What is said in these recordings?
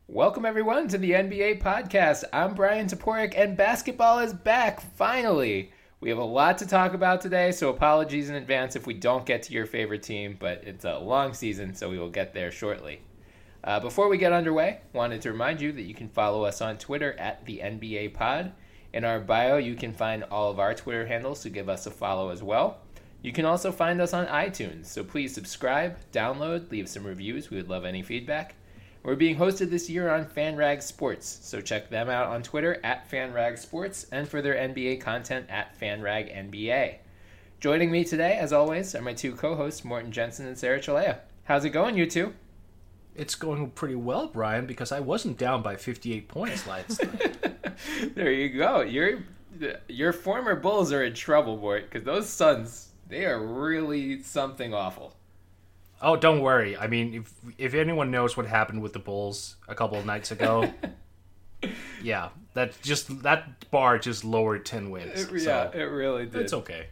Welcome, everyone, to the NBA podcast. I'm Brian Toporek, and basketball is back, finally. We have a lot to talk about today, so apologies in advance if we don't get to your favorite team, but it's a long season, so we will get there shortly. Before we get underway, wanted to remind you that you can follow us on Twitter at the NBA Pod. In our bio, you can find all of our Twitter handles, so give us a follow as well. You can also find us on iTunes, so please subscribe, download, leave some reviews. We would love any feedback. We're being hosted this year on FanRag Sports, so check them out on Twitter at FanRag Sports and for their NBA content at FanRag NBA. Joining me today, as always, are my two co-hosts, Morten Jensen and Sarah Chalea. How's it going, you two? It's going pretty well, Brian, because I wasn't down by 58 points last night. There you go. Your former Bulls are in trouble, boy, because those Suns, they are really something awful. Oh, don't worry. I mean, if anyone knows what happened with the Bulls a couple of nights ago, yeah, that bar just lowered 10 wins. It really did. It's okay.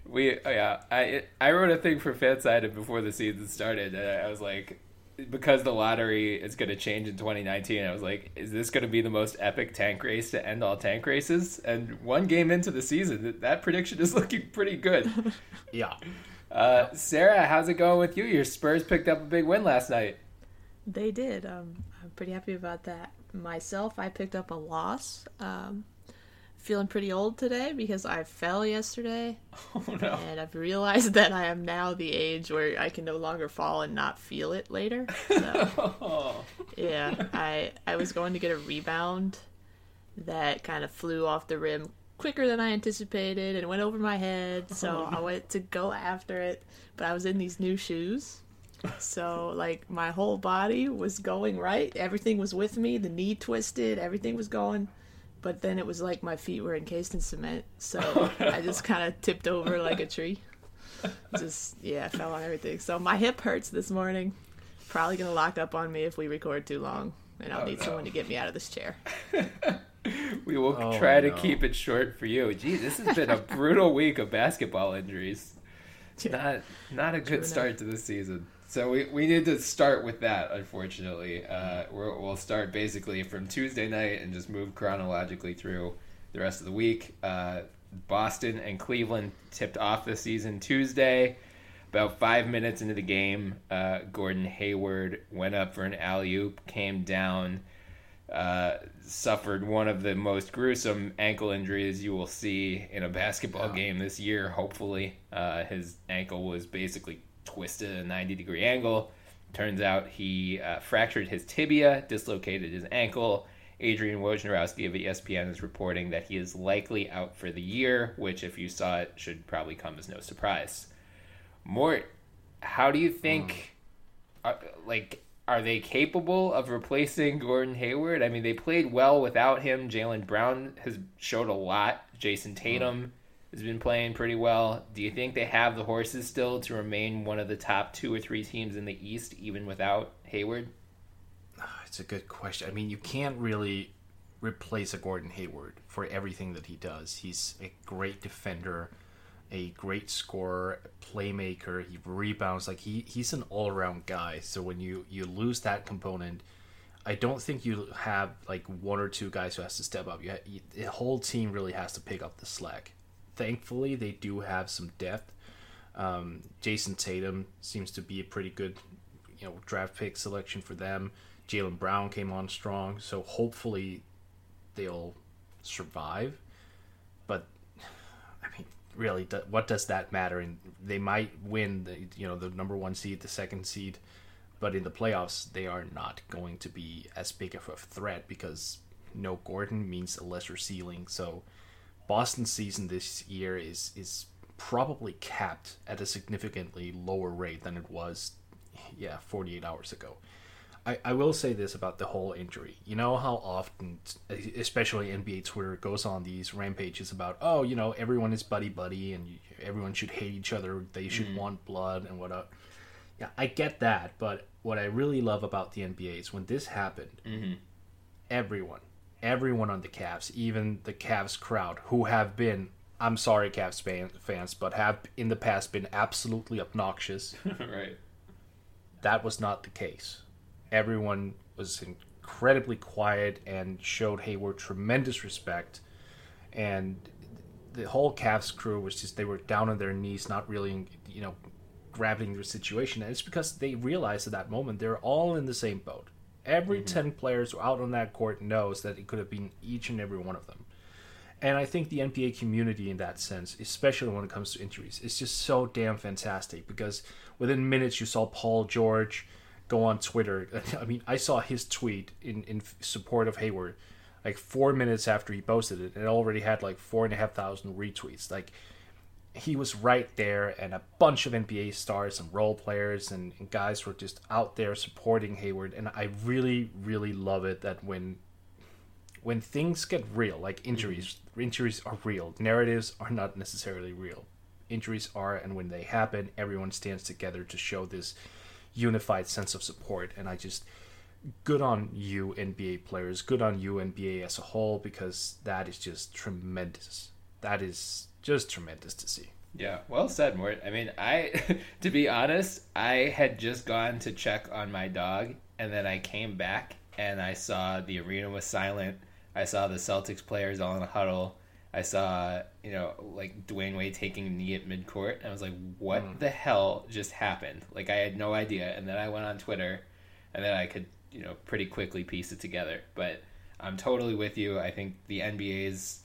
I wrote a thing for Fansided before the season started, and I was like, because the lottery is going to change in 2019, I was like, is this going to be the most epic tank race to end all tank races? And one game into the season, that prediction is looking pretty good. Yeah. Sarah, how's it going with you? Your Spurs picked up a big win last night. They did. I'm pretty happy about that. Myself, I picked up a loss. Feeling pretty old today because I fell yesterday. Oh, no. And I've realized that I am now the age where I can no longer fall and not feel it later. So, yeah, I was going to get a rebound that kind of flew off the rim quicker than I anticipated and went over my head, so I went to go after it, but I was in these new shoes, so like my whole body was going right, everything was with me, the knee twisted, everything was going, but then it was like my feet were encased in cement, so I just kind of tipped over like a tree. I fell on everything, so my hip hurts this morning. Probably gonna lock up on me if we record too long, and I'll need someone to get me out of this chair. We will try to keep it short for you. Gee, this has been a brutal week of basketball injuries. Not a good start to the season. So we need to start with that, unfortunately. We'll start basically from Tuesday night and just move chronologically through the rest of the week. Boston and Cleveland tipped off the season Tuesday. About 5 minutes into the game, Gordon Hayward went up for an alley-oop, came down, suffered one of the most gruesome ankle injuries you will see in a basketball game this year, hopefully. His ankle was basically twisted at a 90-degree angle. Turns out he fractured his tibia, dislocated his ankle. Adrian Wojnarowski of ESPN is reporting that he is likely out for the year, which, if you saw it, should probably come as no surprise. Mort, how do you think... Are they capable of replacing Gordon Hayward? I mean, they played well without him. Jaylen Brown has showed a lot. Jason Tatum has been playing pretty well. Do you think they have the horses still to remain one of the top 2 or 3 teams in the East, even without Hayward? It's a good question. I mean, you can't really replace a Gordon Hayward for everything that he does. He's a great defender, a great scorer, playmaker. He rebounds. Like he's an all-around guy. So when you lose that component, I don't think you have like 1 or 2 guys who has to step up. The whole team really has to pick up the slack. Thankfully, they do have some depth. Jason Tatum seems to be a pretty good, draft pick selection for them. Jaylen Brown came on strong, so hopefully they'll survive. But I mean, really, what does that matter? And they might win the number 1 seed, the 2nd seed, but in the playoffs they are not going to be as big of a threat because no Gordon means a lesser ceiling. So Boston's season this year is probably capped at a significantly lower rate than it was 48 hours ago. I will say this about the whole injury. You know how often, especially NBA Twitter, goes on these rampages about, everyone is buddy-buddy and everyone should hate each other. They should want blood and whatnot. Yeah, I get that. But what I really love about the NBA is when this happened, everyone on the Cavs, even the Cavs crowd, who have been, I'm sorry, Cavs fans, but have in the past been absolutely obnoxious. Right. That was not the case. Everyone was incredibly quiet and showed Hayward tremendous respect. And the whole Cavs crew was just, they were down on their knees, not really, grappling their situation. And it's because they realized at that moment they're all in the same boat. Every 10 players out on that court knows that it could have been each and every one of them. And I think the NBA community in that sense, especially when it comes to injuries, is just so damn fantastic, because within minutes you saw Paul George go on Twitter. I mean, I saw his tweet in support of Hayward like 4 minutes after he posted it, and it already had like 4,500 retweets. Like, he was right there, and a bunch of NBA stars and role players and guys were just out there supporting Hayward. And I really, really love it that when things get real, like injuries are real. Narratives are not necessarily real. Injuries are, and when they happen, everyone stands together to show this unified sense of support. And I just, good on you NBA players, good on you NBA as a whole, because that is just tremendous. That is just tremendous to see. Yeah, well said, Mort. I mean, to be honest, I had just gone to check on my dog, and then I came back and I saw the arena was silent. I saw the Celtics players all in a huddle. I saw, like Dwayne Wade taking a knee at midcourt. And I was like, what the hell just happened? Like, I had no idea. And then I went on Twitter, and then I could, pretty quickly piece it together. But I'm totally with you. I think the NBA's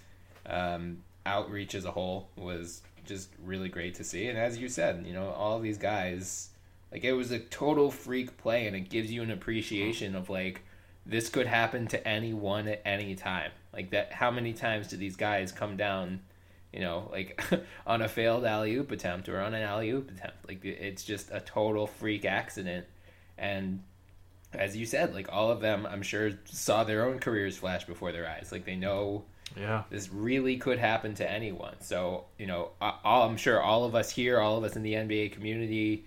outreach as a whole was just really great to see. And as you said, all these guys, like, it was a total freak play, and it gives you an appreciation of, like, this could happen to anyone at any time. Like, that, how many times do these guys come down, like on a failed alley-oop attempt or on an alley-oop attempt? Like, it's just a total freak accident. And as you said, like, all of them, I'm sure, saw their own careers flash before their eyes. Like, they know this really could happen to anyone. So, I'm sure all of us here, all of us in the NBA community,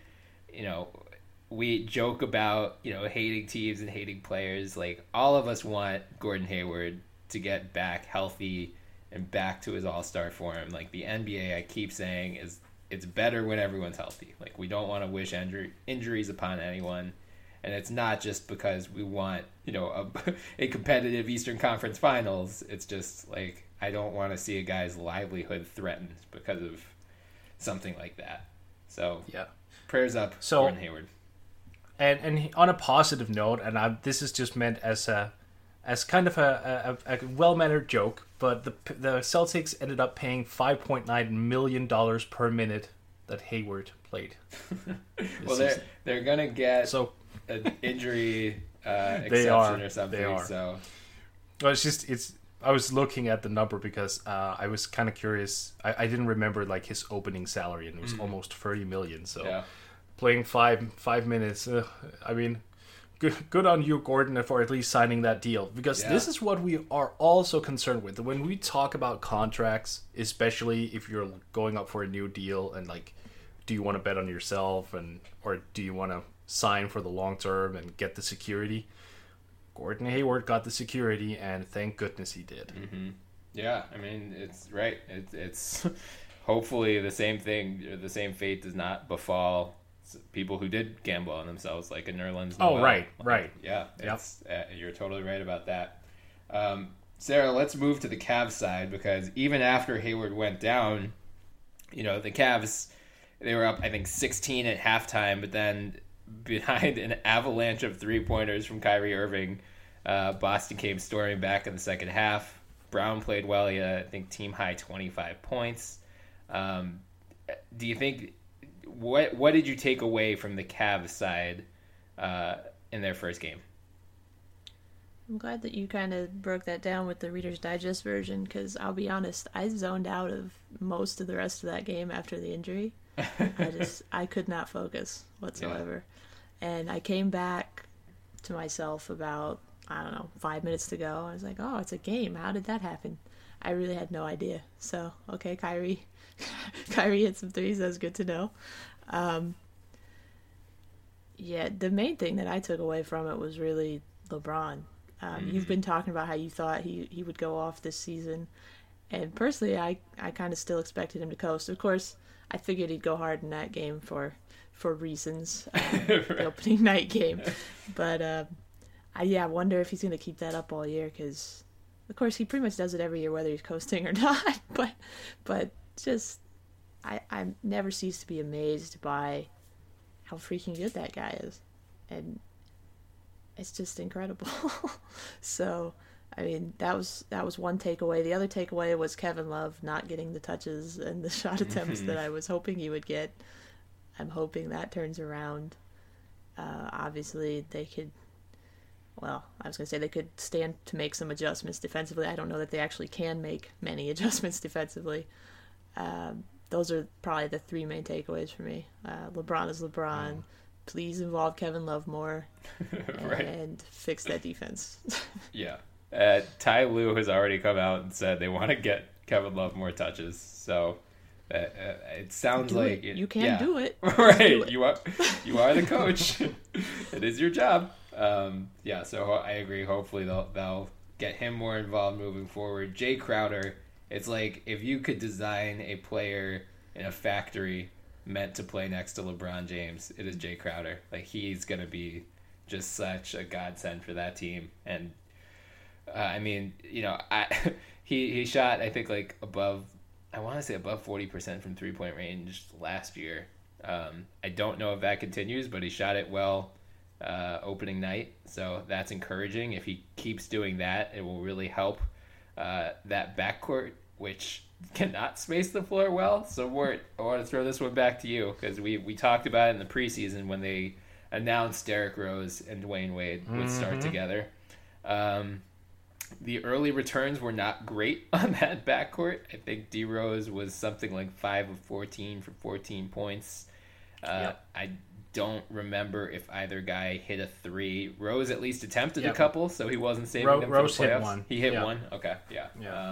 we joke about, hating teams and hating players. Like, all of us want Gordon Hayward to get back healthy and back to his all-star form. Like, the NBA, I keep saying, it's better when everyone's healthy. Like, we don't want to wish injuries upon anyone. And it's not just because we want, a competitive Eastern Conference Finals. It's just, like, I don't want to see a guy's livelihood threatened because of something like that. So, yeah, prayers up, Gordon Hayward. And on a positive note, and this is just meant as kind of a well-mannered joke, but the Celtics ended up paying $5.9 million per minute that Hayward played. Well, they're gonna get an injury exception or something. They are. So, well, I was looking at the number because I was kind of curious. I didn't remember like his opening salary, and it was almost $30 million. So. Yeah. Playing 5 minutes, I mean, good on you, Gordon, for at least signing that deal. Because this is what we are also concerned with. When we talk about contracts, especially if you're going up for a new deal, and like, do you want to bet on yourself, or do you want to sign for the long term and get the security? Gordon Hayward got the security, and thank goodness he did. Mm-hmm. Yeah, I mean, it's right. It's hopefully the same thing, or the same fate does not befall people who did gamble on themselves, like a Nerlens Noel. Oh, right. Yeah, you're totally right about that. Sarah, let's move to the Cavs side, because even after Hayward went down, the Cavs, they were up, I think, 16 at halftime, but then behind an avalanche of three-pointers from Kyrie Irving, Boston came storming back in the second half. Brown played well. He had, I think, team-high 25 points. Do you think... What did you take away from the Cavs side in their first game? I'm glad that you kind of broke that down with the Reader's Digest version, because I'll be honest, I zoned out of most of the rest of that game after the injury. I could not focus whatsoever. Yeah. And I came back to myself about, 5 minutes to go. I was like, oh, it's a game. How did that happen? I really had no idea. So, okay, Kyrie hit some threes. That's good to know. The main thing that I took away from it was really LeBron. You've been talking about how you thought he would go off this season. And personally, I kind of still expected him to coast. Of course, I figured he'd go hard in that game for reasons, the opening night game. But I wonder if he's going to keep that up all year, because, of course, he pretty much does it every year, whether he's coasting or not. But just, I never cease to be amazed by how freaking good that guy is. And it's just incredible. So, I mean, that was one takeaway. The other takeaway was Kevin Love not getting the touches and the shot attempts that I was hoping he would get. I'm hoping that turns around. Obviously, they could stand to make some adjustments defensively. I don't know that they actually can make many adjustments defensively. Those are probably the three main takeaways for me. LeBron is LeBron. Please involve Kevin Love more and fix that defense. Yeah. Ty Lue has already come out and said they want to get Kevin Love more touches. So it sounds like you can do it. Right. Do it. You are the coach. It is your job. So I agree. Hopefully they'll get him more involved moving forward. Jay Crowder, it's like if you could design a player in a factory meant to play next to LeBron James, it is Jay Crowder. Like, he's going to be just such a godsend for that team. And I mean, he shot, I think, like above 40% from 3-point range last year. I don't know if that continues, but he shot it well opening night, so that's encouraging. If he keeps doing that, it will really help that backcourt, which cannot space the floor well. So, Mort, I want to throw this one back to you, because we talked about it in the preseason when they announced Derrick Rose and Dwayne Wade would start together. The early returns were not great on that backcourt. I think D Rose was something like 5 of 14 for 14 points. I don't remember if either guy hit a three. Rose at least attempted a couple, so he wasn't saving them Rose for the playoffs. Hit one. He hit one? Okay, yeah.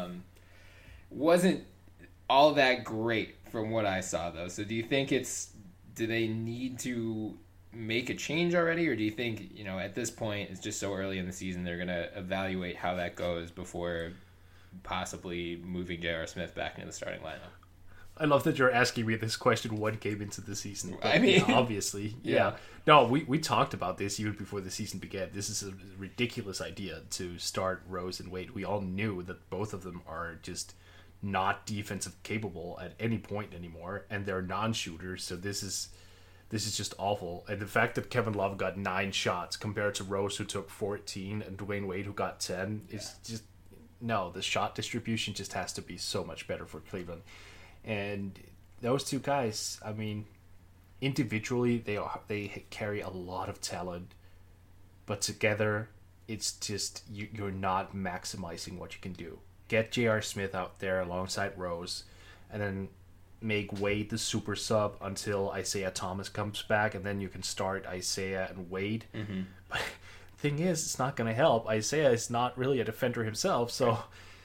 Wasn't all that great from what I saw, though. So do you think do they need to make a change already, or do you think, at this point, it's just so early in the season, they're going to evaluate how that goes before possibly moving J.R. Smith back into the starting lineup? I love that you're asking me this question one game into the season. But, I mean, obviously, yeah. No, we talked about this even before the season began. This is a ridiculous idea to start Rose and Wade. We all knew that both of them are just not defensive capable at any point anymore, and they're non-shooters. So this is just awful. And the fact that Kevin Love got 9 shots compared to Rose, who took 14, and Dwayne Wade, who got 10, is just no. The shot distribution just has to be so much better for Cleveland. And those two guys, I mean, individually they carry a lot of talent, but together it's just you're not maximizing what you can do. Get J.R. Smith out there alongside Rose, and then make Wade the super sub until Isaiah Thomas comes back, and then you can start Isaiah and Wade. Mm-hmm. But the thing is, it's not going to help. Isaiah is not really a defender himself, so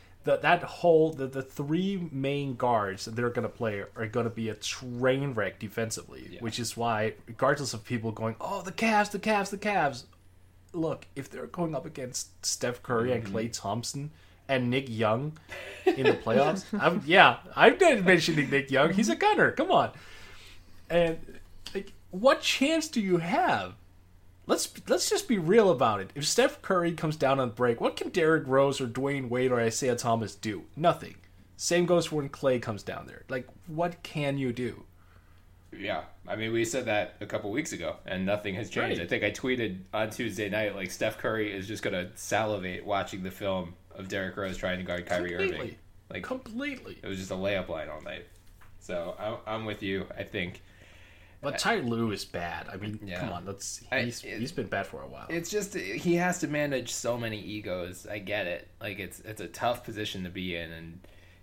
the three main guards that they're going to play are going to be a train wreck defensively, which is why, regardless of people going, oh, the Cavs, look, if they're going up against Steph Curry and Klay Thompson and Nick Young in the playoffs, I'm not mentioning Nick Young. He's a gunner. Come on. And what chance do you have? Let's just be real about it. If Steph Curry comes down on break, what can Derrick Rose or Dwayne Wade or Isaiah Thomas do? Nothing. Same goes for when Klay comes down there. What can you do? Yeah, I mean, we said that a couple weeks ago, and nothing has changed. Right. I think I tweeted on Tuesday night, Steph Curry is just going to salivate watching the film of Derrick Rose trying to guard Kyrie Irving. Completely. It was just a layup line all night. So I'm with you, I think. But Ty Lue is bad. I mean, come on. He's been bad for a while. It's just he has to manage so many egos. I get it. It's a tough position to be in, and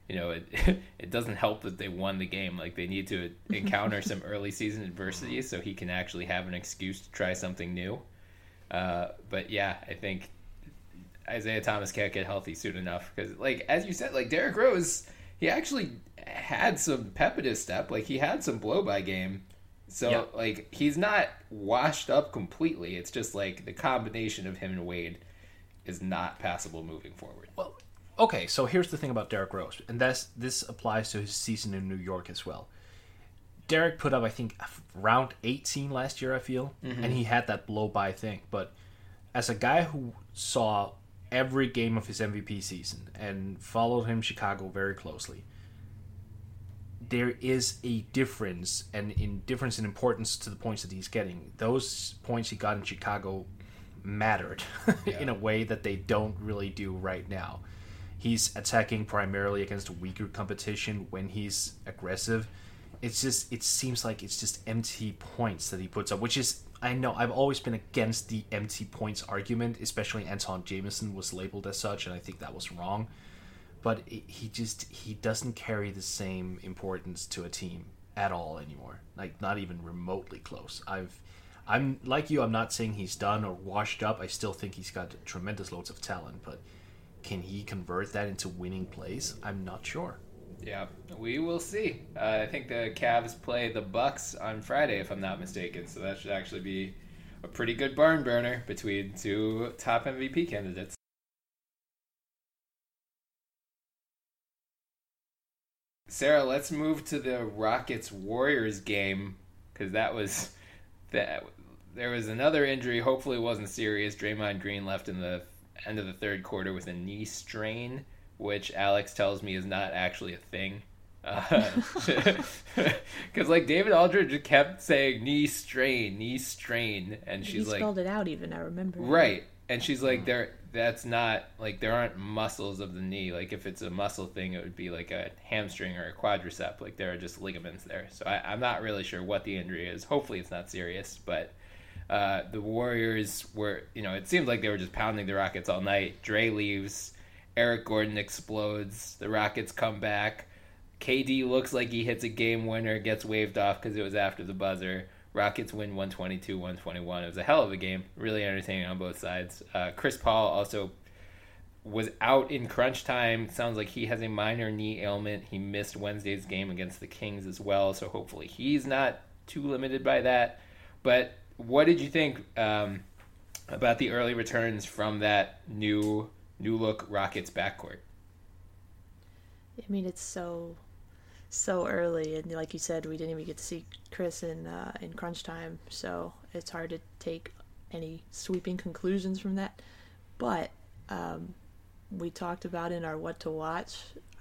it doesn't help that they won the game. They need to encounter some early season adversity so he can actually have an excuse to try something new. But yeah, I think Isaiah Thomas can't get healthy soon enough because, as you said, Derrick Rose, he actually had some pep in his step. He had some blow by game. So, he's not washed up completely. It's just, the combination of him and Wade is not passable moving forward. Well, okay, so here's the thing about Derrick Rose, and this applies to his season in New York as well. Derrick put up, I think, round 18 last year, I feel, and he had that blow-by thing. But as a guy who saw every game of his MVP season and followed him Chicago very closely, there is a difference in importance to the points that he's getting. Those points he got in Chicago mattered in a way that they don't really do right now. He's attacking primarily against weaker competition when he's aggressive. It seems like it's just empty points that he puts up, which is, I know I've always been against the empty points argument, especially Antawn Jamison was labeled as such, and I think that was wrong. But he doesn't carry the same importance to a team at all anymore. Like, not even remotely close. I'm like you, I'm not saying he's done or washed up. I still think he's got tremendous loads of talent, but can he convert that into winning plays? I'm not sure. Yeah, we will see. I think the Cavs play the Bucks on Friday, if I'm not mistaken, so that should actually be a pretty good barn burner between two top MVP candidates. Sarah, let's move to the Rockets-Warriors game, because there was another injury. Hopefully it wasn't serious. Draymond Green left in the end of the third quarter with a knee strain, which Alex tells me is not actually a thing. Because like David Aldridge kept saying knee strain, and she's like, he spelled it out even. I remember. Right, and she's like, that's not like, there aren't muscles of the knee. Like if it's a muscle thing, it would be like a hamstring or a quadricep. Like there are just ligaments there. So I'm not really sure what the injury is. Hopefully it's not serious, but. The Warriors were, it seemed like they were just pounding the Rockets all night. Dre leaves. Eric Gordon explodes. The Rockets come back. KD looks like he hits a game winner, gets waved off because it was after the buzzer. Rockets win 122-121. It was a hell of a game. Really entertaining on both sides. Chris Paul also was out in crunch time. Sounds like he has a minor knee ailment. He missed Wednesday's game against the Kings as well, so hopefully he's not too limited by that. But what did you think about the early returns from that new look Rockets backcourt? I mean, it's so early, and like you said, we didn't even get to see Chris in crunch time, so it's hard to take any sweeping conclusions from that. But we talked about in our what to watch,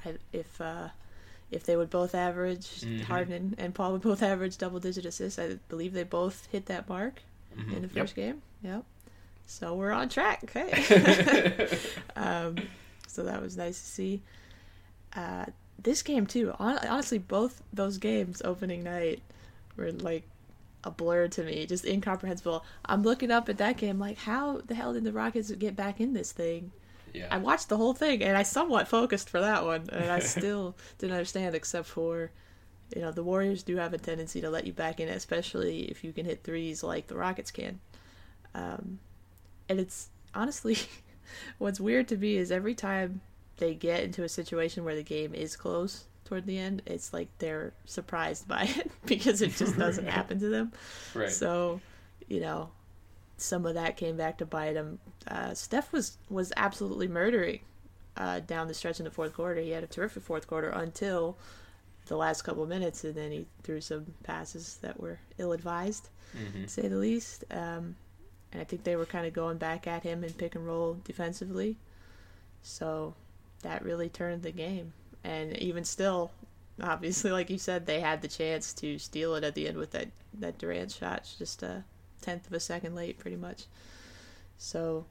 if they would both average, Harden and Paul would both average double-digit assists. I believe they both hit that mark in the first game. Yep. So we're on track. Hey. So that was nice to see. This game, too. Honestly, both those games opening night were like a blur to me. Just incomprehensible. I'm looking up at that game like, how the hell did the Rockets get back in this thing? Yeah. I watched the whole thing, and I somewhat focused for that one, and I still didn't understand, except for, the Warriors do have a tendency to let you back in, especially if you can hit threes like the Rockets can. And it's, honestly, what's weird to me is every time they get into a situation where the game is close toward the end, it's like they're surprised by it, because it just doesn't happen to them. Right. So, some of that came back to bite him. Steph was absolutely murdering down the stretch in the fourth quarter. He had a terrific fourth quarter until the last couple of minutes, and then he threw some passes that were ill-advised, to say the least. And I think they were kind of going back at him in pick and roll defensively. So that really turned the game. And even still, obviously, like you said, they had the chance to steal it at the end with that Durant shot, just a tenth of a second late, pretty much. So,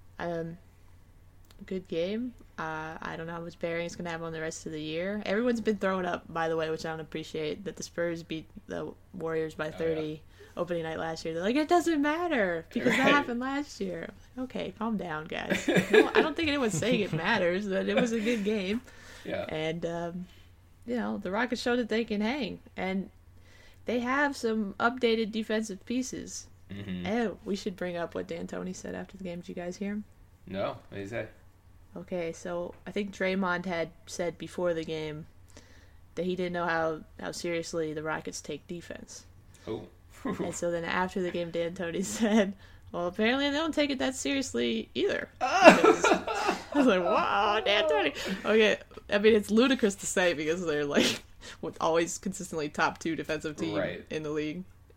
good game. I don't know how much bearing it's going to have on the rest of the year. Everyone's been throwing up, by the way, which I don't appreciate, that the Spurs beat the Warriors by 30 opening night last year. They're like, it doesn't matter because that happened last year. Like, okay, calm down, guys. No, I don't think anyone's saying it matters, but it was a good game. Yeah. And, the Rockets showed that they can hang. And they have some updated defensive pieces. Oh, we should bring up what D'Antoni said after the game. Did you guys hear him? No. What did he say? Okay, so I think Draymond had said before the game that he didn't know how seriously the Rockets take defense. Oh. And so then after the game, D'Antoni said, well, apparently they don't take it that seriously either. I was like, wow, D'Antoni. Okay, I mean, it's ludicrous to say because they're like always consistently top 2 defensive team in the league.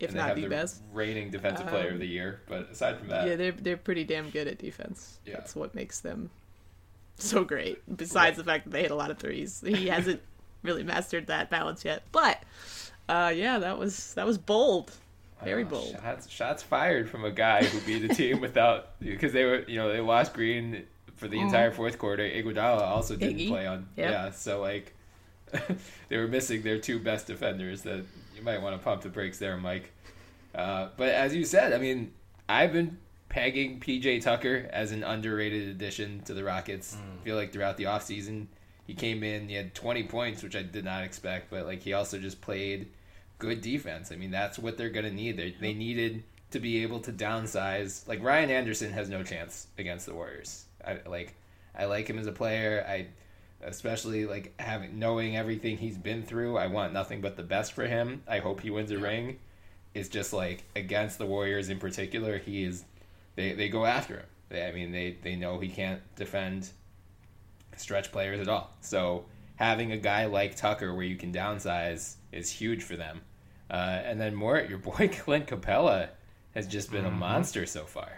if and not they have the best. reigning defensive player of the year. But aside from that, Yeah, they're pretty damn good at defense. Yeah. That's what makes them so great. Besides the fact that they hit a lot of threes, he hasn't really mastered that balance yet. But yeah, that was bold, very bold. Shots fired from a guy who beat the team without, because they lost Green for the entire fourth quarter. Iguodala also didn't play on. Yep. Yeah, so like they were missing their two best defenders. That you might want to pump the brakes there, Mike. But as you said, I mean, I've been pegging PJ Tucker as an underrated addition to the Rockets. I feel like throughout the offseason, he came in, he had 20 points, which I did not expect, but like he also just played good defense. I mean, that's what they're going to need. They needed to be able to downsize. Like Ryan Anderson has no chance against the Warriors. I like him as a player. I especially like knowing everything he's been through. I want nothing but the best for him. I hope he wins a ring. It's just like against the Warriors in particular, they go after him. They know he can't defend stretch players at all. So having a guy like Tucker where you can downsize is huge for them. And then Mort, your boy Clint Capella has just been a monster so far.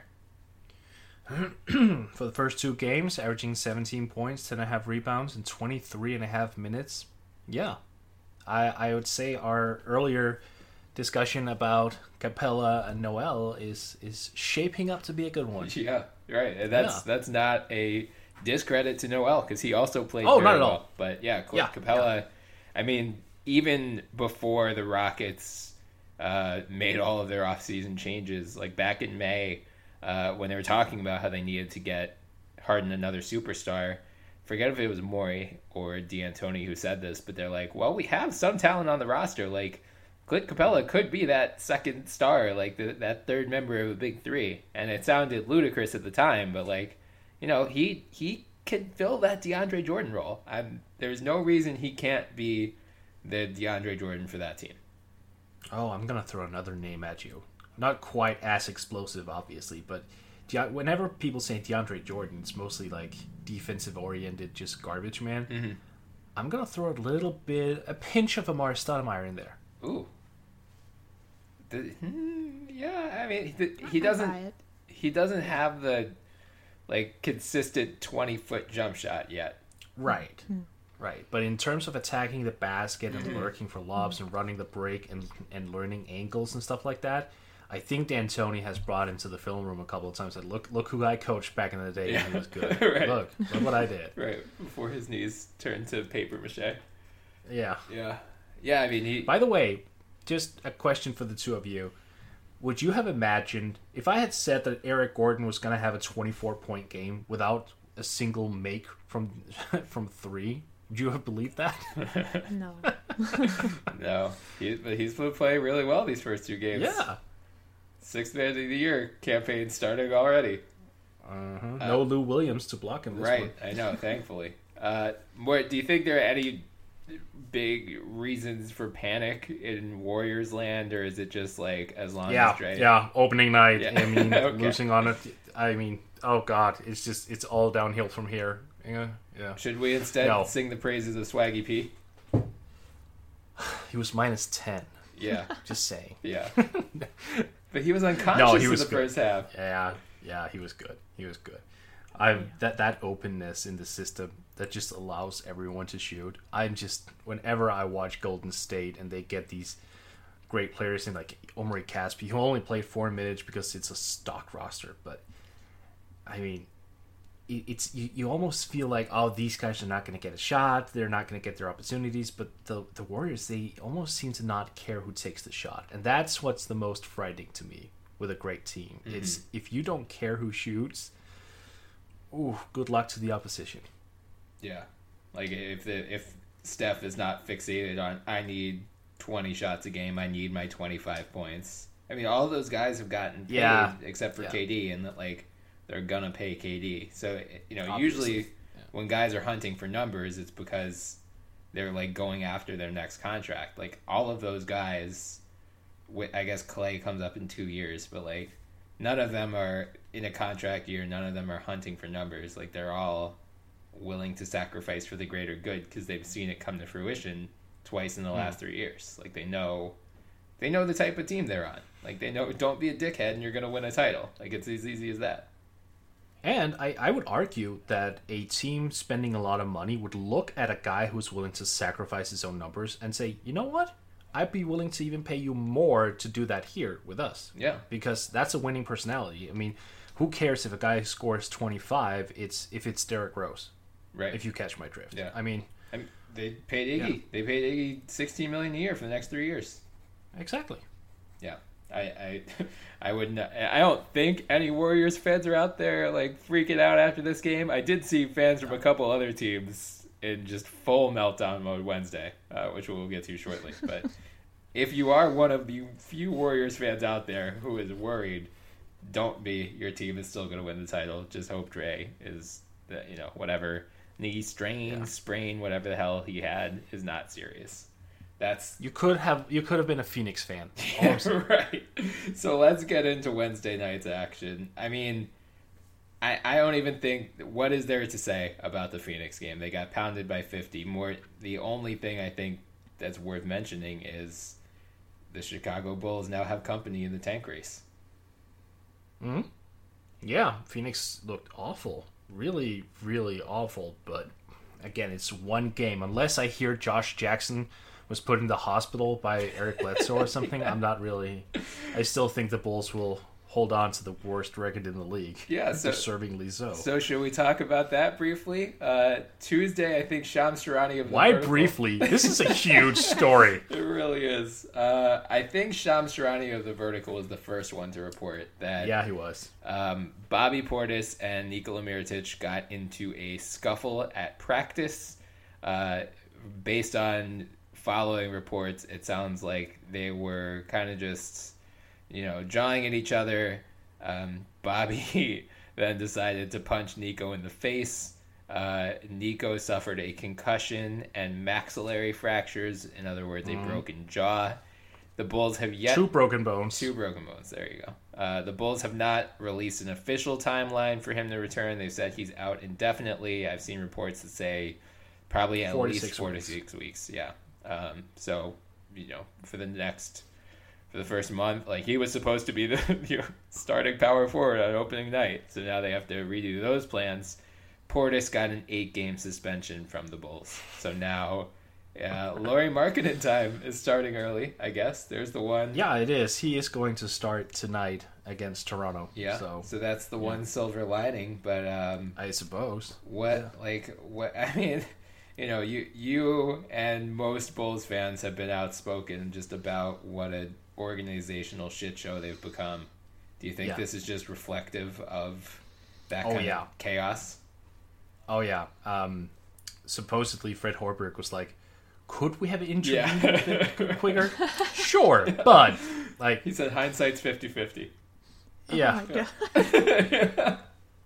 For the first two games, averaging 17 points, 10.5 rebounds, in 23.5 minutes. Yeah. I would say our earlier discussion about Capella and Noel is shaping up to be a good one. Yeah, right. And that's not a discredit to Noel, because he also played not very at well. all. But yeah, Capella, I mean, even before the Rockets made all of their offseason changes, like back in May, when they were talking about how they needed to get Harden another superstar, forget if it was Morey or D'Antoni who said this, but they're like, well, we have some talent on the roster. Like, Clint Capella could be that second star, like that third member of the Big Three. And it sounded ludicrous at the time, but like, he can fill that DeAndre Jordan role. There's no reason he can't be the DeAndre Jordan for that team. Oh, I'm going to throw another name at you. Not quite as explosive, obviously, but whenever people say DeAndre Jordan, it's mostly like defensive-oriented, just garbage man. Mm-hmm. I'm going to throw a pinch of Amar'e Stoudemire in there. Ooh. Yeah, I mean, he doesn't have the like consistent 20-foot jump shot yet. Right. Right. But in terms of attacking the basket and lurking for lobs and running the break and learning angles and stuff like that, I think D'Antoni has brought him to the film room a couple of times and said, look who I coached back in the day when he was good. Right. Look what I did. Right. Before his knees turned to paper mache. Yeah. Yeah. Yeah, I mean, By the way, just a question for the two of you. Would you have imagined, if I had said that Eric Gordon was going to have a 24-point game without a single make from three, would you have believed that? No. No. He's been playing really well these first two games. Yeah. Sixth man of the year campaign starting already. No Lou Williams to block him this right, one. I know, thankfully. Do you think there are any big reasons for panic in Warriors land, or is it just like as long as Dre... Yeah, opening night. Yeah. I mean, Okay. losing on it. I mean, oh God, it's all downhill from here. Yeah. Should we instead sing the praises of Swaggy P? He was minus 10. Yeah. Just saying. Yeah. But he was unconscious in the first half. Yeah, he was good. That openness in the system that just allows everyone to shoot. Whenever I watch Golden State and they get these great players in like Omri Caspi, who only played 4 minutes because it's a stock roster, but I mean, it's you almost feel like, oh, these guys are not going to get a shot, they're not going to get their opportunities, but the Warriors, they almost seem to not care who takes the shot, and that's what's the most frightening to me with a great team. Mm-hmm. It's if you don't care who shoots, ooh, good luck to the opposition. Yeah, like if Steph is not fixated on I need 20 shots a game, I need my 25 points. I mean, all those guys have gotten paid except for KD, and that like they're gonna pay KD. So usually when guys are hunting for numbers, it's because they're like going after their next contract. Like all of those guys, I guess Clay comes up in 2 years, but like none of them are in a contract year. None of them are hunting for numbers. Like they're all willing to sacrifice for the greater good because they've seen it come to fruition twice in the last 3 years. Like they know They know the type of team they're on. Like, they know, don't be a dickhead and you're going to win a title. Like, it's as easy as that. And I would argue that a team spending a lot of money would look at a guy who's willing to sacrifice his own numbers and say, you know what? I'd be willing to even pay you more to do that here with us. Yeah. Because that's a winning personality. I mean, who cares if a guy scores 25 if it's Derrick Rose? Right. If you catch my drift. Yeah. I mean, they paid Iggy. Yeah. They paid Iggy $16 million a year for the next 3 years. Exactly. Yeah. I wouldn't. I don't think any Warriors fans are out there like freaking out after this game. I did see fans from a couple other teams in just full meltdown mode Wednesday, which we'll get to shortly. But if you are one of the few Warriors fans out there who is worried, don't be. Your team is still going to win the title. Just hope Dre is, whatever knee strain, sprain, whatever the hell he had is not serious. You could have been a Phoenix fan. Right. So let's get into Wednesday night's action. I mean, I don't even think, what is there to say about the Phoenix game? They got pounded by 50. The only thing I think that's worth mentioning is the Chicago Bulls now have company in the tank race. Hmm. Yeah, Phoenix looked awful. Really, really awful. But again, it's one game. Unless I hear Josh Jackson was put in the hospital by Eric Bledsoe or something, I'm not really... I still think the Bulls will hold on to the worst record in the league. Yeah, so deservingly so. So should we talk about that briefly? Tuesday, I think Shams Charania of the Why Vertical... briefly? This is a huge story. It really is. I think Shams Charania of the Vertical was the first one to report that... Yeah, he was. Bobby Portis and Nikola Mirotic got into a scuffle at practice. Based on following reports, it sounds like they were kind of just... jawing at each other. Bobby then decided to punch Nico in the face. Nico suffered a concussion and maxillary fractures. In other words, a broken jaw. The Bulls have yet... Two broken bones. There you go. The Bulls have not released an official timeline for him to return. They said he's out indefinitely. I've seen reports that say probably at least 4 to 6 weeks. Yeah. So, for the first month, like, he was supposed to be the starting power forward on opening night. So now they have to redo those plans. Portis got an 8-game suspension from the Bulls. So now, Lauri Markkanen time is starting early, I guess. There's the one. Yeah, it is. He is going to start tonight against Toronto. Yeah. So that's the one silver lining. But I suppose. I mean, you and most Bulls fans have been outspoken just about what an organizational shit show they've become. Do you think this is just reflective of that kind of chaos? Oh, yeah. Supposedly, Fred Hoiberg was like, could we have intervened a bit quicker? Sure, but... like he said hindsight's 50-50. Yeah. Oh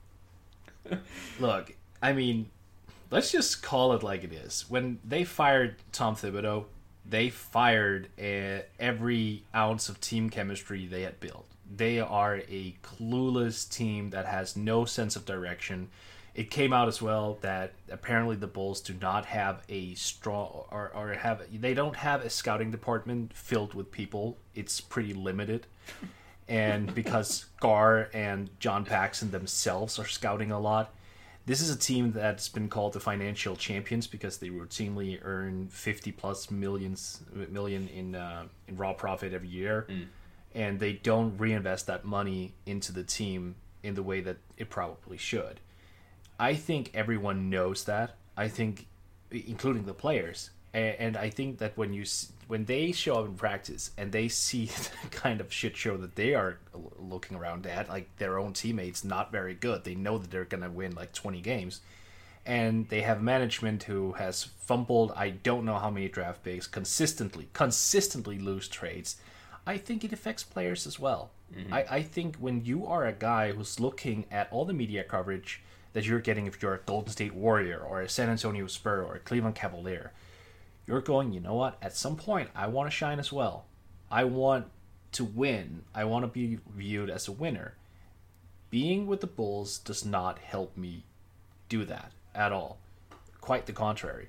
Look, I mean, let's just call it like it is. When they fired Tom Thibodeau, they fired every ounce of team chemistry they had built. They are a clueless team that has no sense of direction. It came out as well that apparently the Bulls do not have a strong they don't have a scouting department filled with people. It's pretty limited. And because Gar and John Paxson themselves are scouting a lot, this is a team that's been called the financial champions because they routinely earn 50+ million in raw profit every year, and they don't reinvest that money into the team in the way that it probably should. I think everyone knows that. I think, including the players, and I think that when they show up in practice and they see the kind of shit show that they are looking around at, like their own teammates not very good, they know that they're going to win like 20 games, and they have management who has fumbled I don't know how many draft picks, consistently lose trades. I think it affects players as well. Mm-hmm. I think when you are a guy who's looking at all the media coverage that you're getting, if you're a Golden State Warrior or a San Antonio Spur or a Cleveland Cavalier, you're going, you know what, at some point I want to shine as well. I want to win. I want to be viewed as a winner. Being with the Bulls does not help me do that at all. Quite the contrary.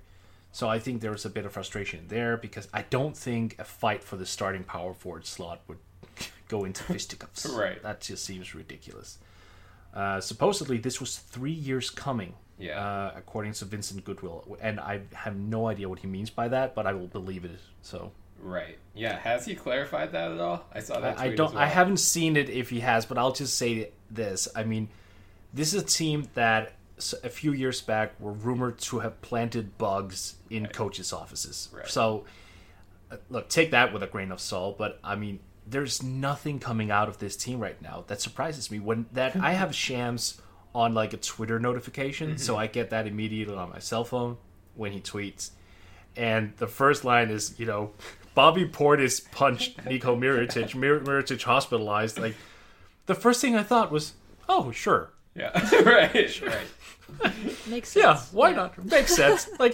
So I think there was a bit of frustration there because I don't think a fight for the starting power forward slot would go into fisticuffs. Right. That just seems ridiculous. Supposedly, this was 3 years coming, according to Vincent Goodwill. And I have no idea what he means by that, but I will believe it. So. Right. Yeah. Has he clarified that at all? I saw that tweet I don't. as well. I haven't seen it if he has, but I'll just say this. I mean, this is a team that a few years back were rumored to have planted bugs in coaches' offices. Right. So, look, take that with a grain of salt. But I mean, there's nothing coming out of this team right now that surprises me. When that I have Shams on like a Twitter notification, so I get that immediately on my cell phone when he tweets, and the first line is, Bobby Portis punched Niko Mirotic. Mirotic hospitalized. Like, the first thing I thought was, oh, sure. Yeah, right, sure. Right. Makes sense. Yeah, why not? Makes sense. Like,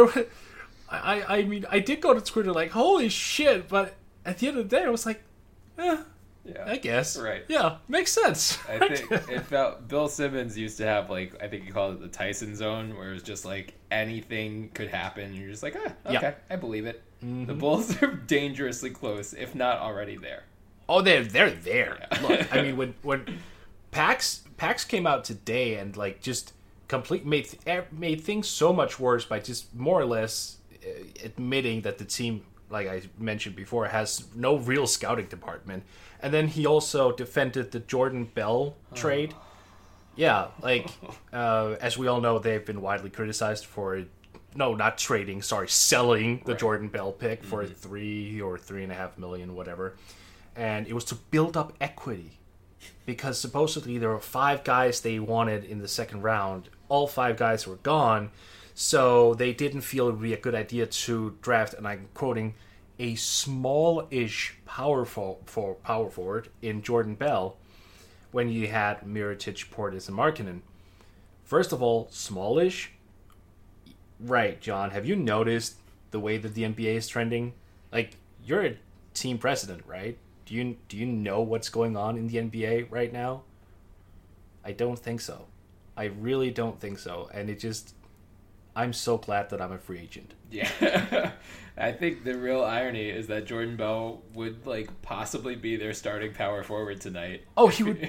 I mean, I did go to Twitter like, holy shit, but at the end of the day, I was like, I guess. Right. Yeah, makes sense. I think it felt Bill Simmons used to have like, I think he called it the Tyson zone, where it was just like anything could happen. And you're just like, okay, I believe it. Mm-hmm. The Bulls are dangerously close, if not already there. Oh, they're there. Yeah. Look, I mean, when Pax came out today and like just made things so much worse by just more or less admitting that the team, like I mentioned before, has no real scouting department. And then he also defended the Jordan Bell trade. Yeah, like, as we all know, they've been widely criticized for, selling the Jordan Bell pick for $3 or $3.5 million, whatever. And it was to build up equity. Because supposedly there were 5 guys they wanted in the second round. All 5 guys were gone. So they didn't feel it would be a good idea to draft, and I'm quoting, a small-ish power forward in Jordan Bell when you had Mirotic, Portis, and Markkanen. First of all, smallish. Right, John. Have you noticed the way that the NBA is trending? Like, you're a team president, right? Do you know what's going on in the NBA right now? I don't think so. I really don't think so. And I'm so glad that I'm a free agent. Yeah. I think the real irony is that Jordan Bell would possibly be their starting power forward tonight. Oh, he would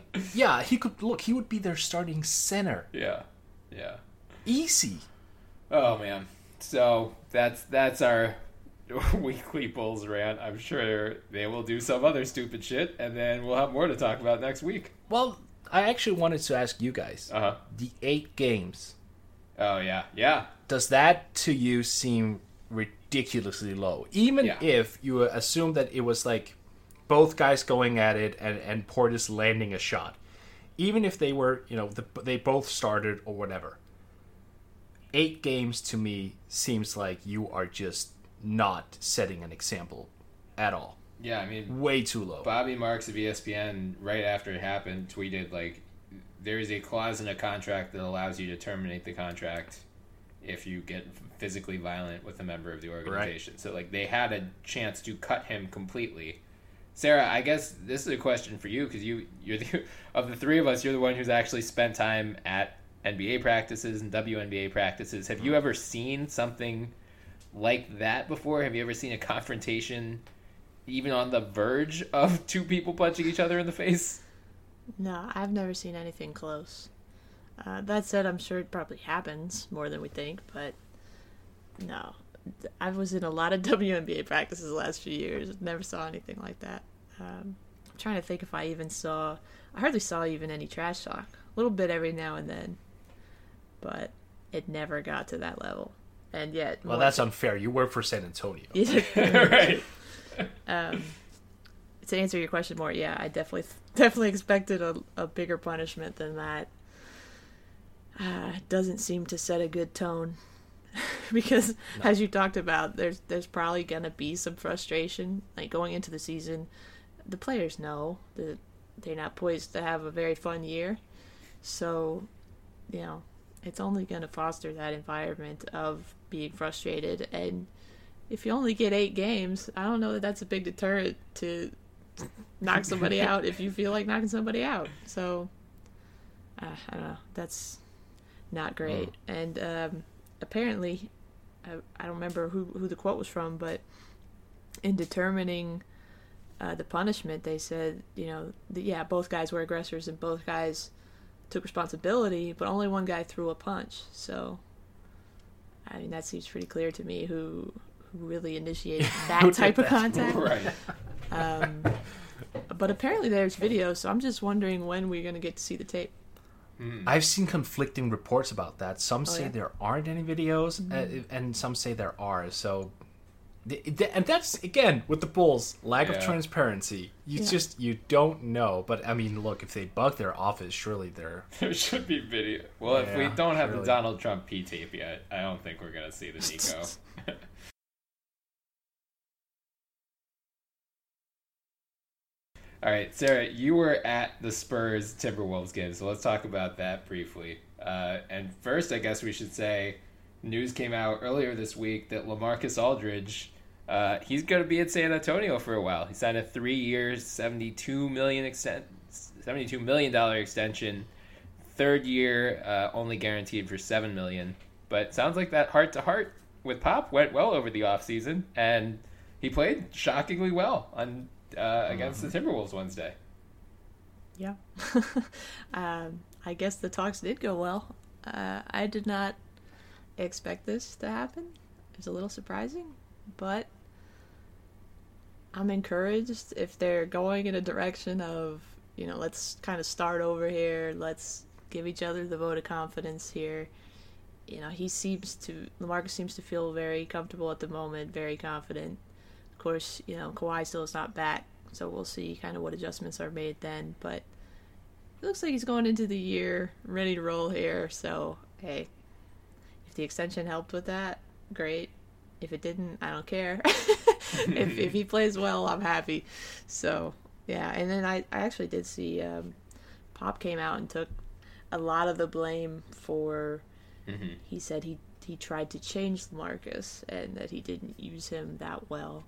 he would be their starting center. Yeah. Yeah. Easy. Oh man. So that's our weekly Bulls rant. I'm sure they will do some other stupid shit, and then we'll have more to talk about next week. Well, I actually wanted to ask you guys. The 8 games. Oh, yeah. Yeah. Does that to you seem ridiculously low? Even if you assume that it was both guys going at it and Portis landing a shot. Even if they were, they both started or whatever. 8 games to me seems like you are just not setting an example at all. Yeah, I mean, way too low. Bobby Marks of ESPN, right after it happened, tweeted there is a clause in a contract that allows you to terminate the contract if you get physically violent with a member of the organization. Right. So they had a chance to cut him completely. Sarah, I guess this is a question for you, because you're of the 3 of us, you're the one who's actually spent time at NBA practices and WNBA practices. Have you ever seen something like that before? Have you ever seen a confrontation even on the verge of 2 people punching each other in the face? No, I've never seen anything close. That said, I'm sure it probably happens more than we think, but no. I was in a lot of WNBA practices the last few years. Never saw anything like that. I'm trying to think if I hardly saw even any trash talk. A little bit every now and then, but it never got to that level. And yet... Well, that's unfair. You work for San Antonio. Right. To answer your question more, yeah, I definitely expected a bigger punishment than that. It doesn't seem to set a good tone. Because, as you talked about, there's probably going to be some frustration. Going into the season, the players know that they're not poised to have a very fun year. So, it's only going to foster that environment of being frustrated. And if you only get 8 games, I don't know that that's a big deterrent to knock somebody out if you feel like knocking somebody out. So, I don't know. That's not great. And apparently, I don't remember who the quote was from, but in determining the punishment, they said, both guys were aggressors and both guys took responsibility, but only one guy threw a punch. So, I mean, that seems pretty clear to me who really initiated that type of contact. Right. But apparently there's video, so I'm just wondering when we're going to get to see the tape. I've seen conflicting reports about that. Some say there aren't any videos, and some say there are. So, and that's, again, with the Bulls, lack of transparency. You don't know. But, I mean, look, if they bug their office, surely there should be video. Well, if we don't have the Donald Trump P tape yet, I don't think we're going to see the Nico. All right, Sarah, you were at the Spurs Timberwolves game, so let's talk about that briefly. And first, I guess we should say, news came out earlier this week that LaMarcus Aldridge, he's going to be in San Antonio for a while. He signed a 3-year, $72 million extension. Third year, only guaranteed for $7 million. But sounds like that heart-to-heart with Pop went well over the offseason, and he played shockingly well on against the Timberwolves Wednesday. Yeah. I guess the talks did go well. I did not expect this to happen. It was a little surprising, but I'm encouraged if they're going in a direction of, let's kind of start over here. Let's give each other the vote of confidence here. LaMarcus seems to feel very comfortable at the moment, very confident. Of course, Kawhi still is not back, so we'll see kind of what adjustments are made then. But it looks like he's going into the year ready to roll here. So, hey, if the extension helped with that, great. If it didn't, I don't care. if he plays well, I'm happy. So, yeah. And then I actually did see Pop came out and took a lot of the blame for, he said he tried to change LaMarcus and that he didn't use him that well.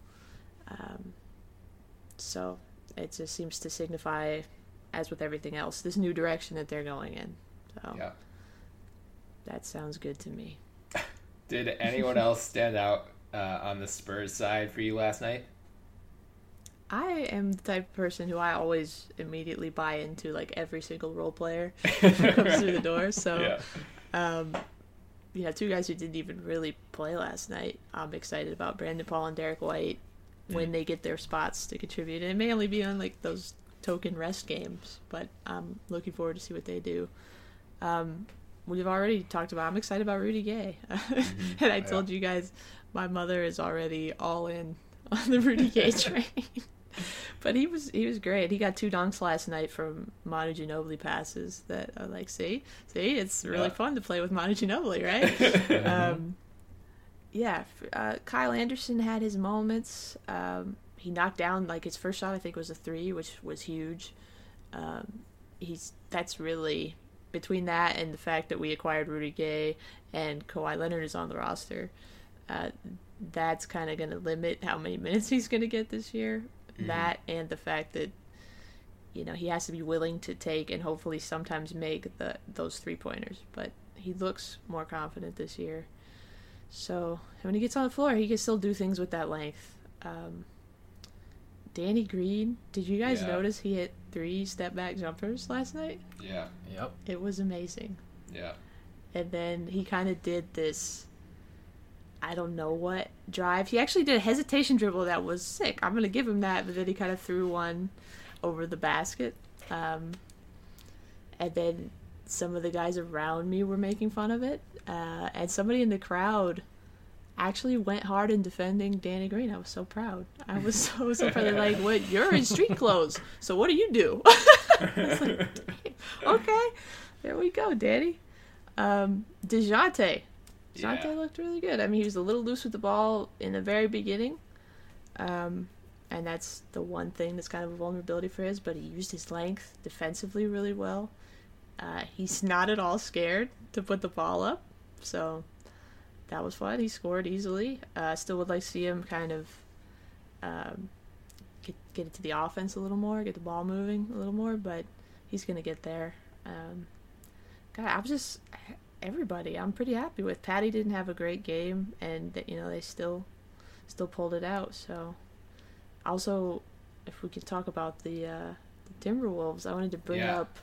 So it just seems to signify, as with everything else, this new direction that they're going in. So that sounds good to me. Did anyone else stand out on the Spurs side for you last night? I am the type of person who I always immediately buy into, like, every single role player who comes through the door. So, two guys who didn't even really play last night. I'm excited about Brandon Paul and Derek White when they get their spots to contribute. And it may only be on, like, those token rest games, but I'm looking forward to see what they do. We've already talked about, I'm excited about Rudy Gay. And I told you guys, my mother is already all in on the Rudy Gay train. But he was great. He got 2 dunks last night from Manu Ginobili passes that are like, see, it's really fun to play with Manu Ginobili, right? Kyle Anderson had his moments. He knocked down, like, his first shot, I think, was a 3, which was huge. That's really, between that and the fact that we acquired Rudy Gay and Kawhi Leonard is on the roster, that's kind of going to limit how many minutes he's going to get this year. That and the fact that, he has to be willing to take and hopefully sometimes make those 3-pointers. But he looks more confident this year. So when he gets on the floor, he can still do things with that length. Danny Green, did you guys notice he hit 3 step-back jumpers last night? Yeah. Yep. It was amazing. Yeah. And then he kind of did this, I don't know what drive. He actually did a hesitation dribble that was sick. I'm going to give him that, but then he kind of threw one over the basket. And then some of the guys around me were making fun of it. And somebody in the crowd actually went hard in defending Danny Green. I was so proud. I was so proud. They're like, "What? You're in street clothes, so what do you do?" I was like, okay, there we go, Danny. DeJounte looked really good. I mean, he was a little loose with the ball in the very beginning. And that's the one thing that's kind of a vulnerability for his, but he used his length defensively really well. He's not at all scared to put the ball up, so that was fun. He scored easily. Still would like to see him kind of get it to the offense a little more, get the ball moving a little more, but he's going to get there. God, everybody I'm pretty happy with. Patty didn't have a great game, and they still pulled it out. So also, if we could talk about the Timberwolves, I wanted to bring up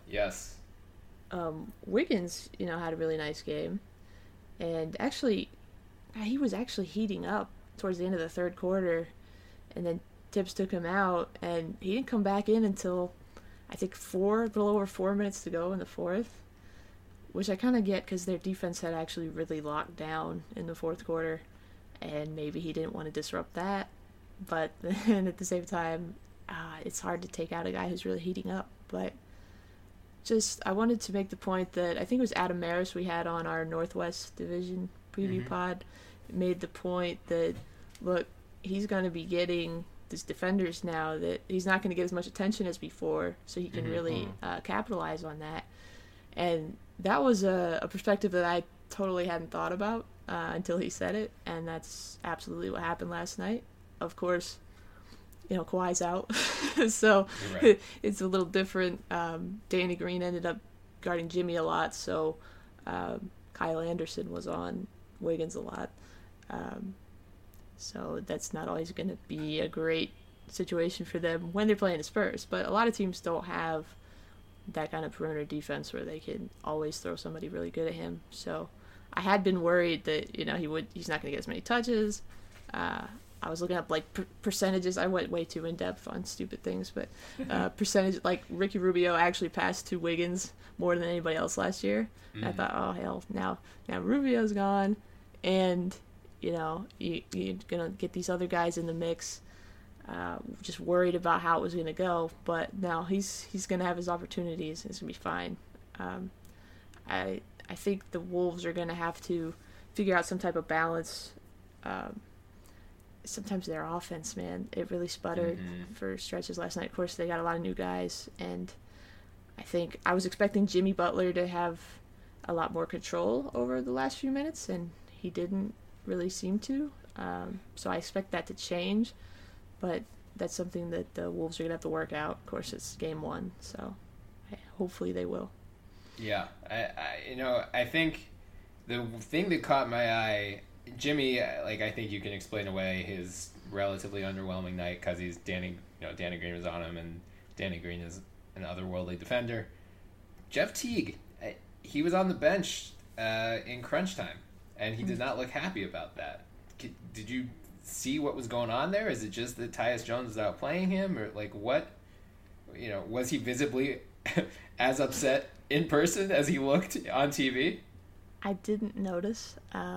Wiggins. Had a really nice game, and actually he was actually heating up towards the end of the third quarter, and then Tibbs took him out, and he didn't come back in until I think a little over 4 minutes to go in the fourth, which I kind of get because their defense had actually really locked down in the fourth quarter, and maybe he didn't want to disrupt that. But then at the same time, it's hard to take out a guy who's really heating up. But I wanted to make the point that I think it was Adam Maris we had on our Northwest Division preview pod, made the point that, look, he's going to be getting these defenders now that he's not going to get as much attention as before, so he can really capitalize on that. And that was a perspective that I totally hadn't thought about until he said it, and that's absolutely what happened last night. Of course, Kawhi's out, so it's a little different. Danny Green ended up guarding Jimmy a lot, so Kyle Anderson was on Wiggins a lot. So that's not always going to be a great situation for them when they're playing the Spurs. But a lot of teams don't have that kind of perimeter defense where they can always throw somebody really good at him. So I had been worried that he's not going to get as many touches. I was looking up percentages. I went way too in depth on stupid things, but percentage, like Ricky Rubio actually passed to Wiggins more than anybody else last year. And I thought, oh hell, now Rubio's gone, and you're gonna get these other guys in the mix. Just worried about how it was gonna go, but now he's gonna have his opportunities. It's gonna be fine. I think the Wolves are gonna have to figure out some type of balance. Sometimes their offense, man, it really sputtered for stretches last night. Of course, they got a lot of new guys, and I think I was expecting Jimmy Butler to have a lot more control over the last few minutes, and he didn't really seem to. So I expect that to change, but that's something that the Wolves are going to have to work out. Of course, it's game one, so hopefully they will. Yeah, I think the thing that caught my eye, Jimmy, I think you can explain away his relatively underwhelming night because Danny Green was on him, and Danny Green is an otherworldly defender. Jeff Teague, he was on the bench in crunch time, and he did not look happy about that. Did you see what was going on there? Is it just that Tyus Jones was outplaying him, or what? Was he visibly as upset in person as he looked on TV? I didn't notice.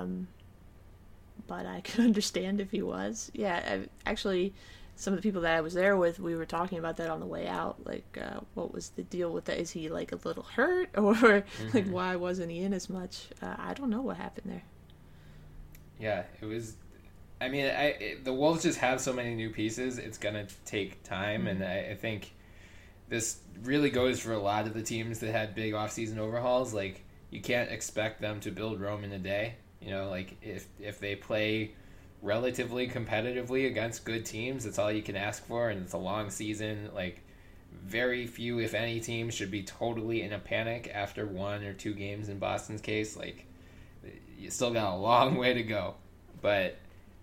But I could understand if he was. Yeah, actually, some of the people that I was there with, we were talking about that on the way out. What was the deal with that? Is he, a little hurt? Or, why wasn't he in as much? I don't know what happened there. Yeah, it was... I mean, the Wolves just have so many new pieces. It's going to take time, and I think this really goes for a lot of the teams that had big off-season overhauls. You can't expect them to build Rome in a day. If they play relatively competitively against good teams, that's all you can ask for, and it's a long season. Very few, if any, teams should be totally in a panic after 1 or 2 games in Boston's case. You still got a long way to go. But,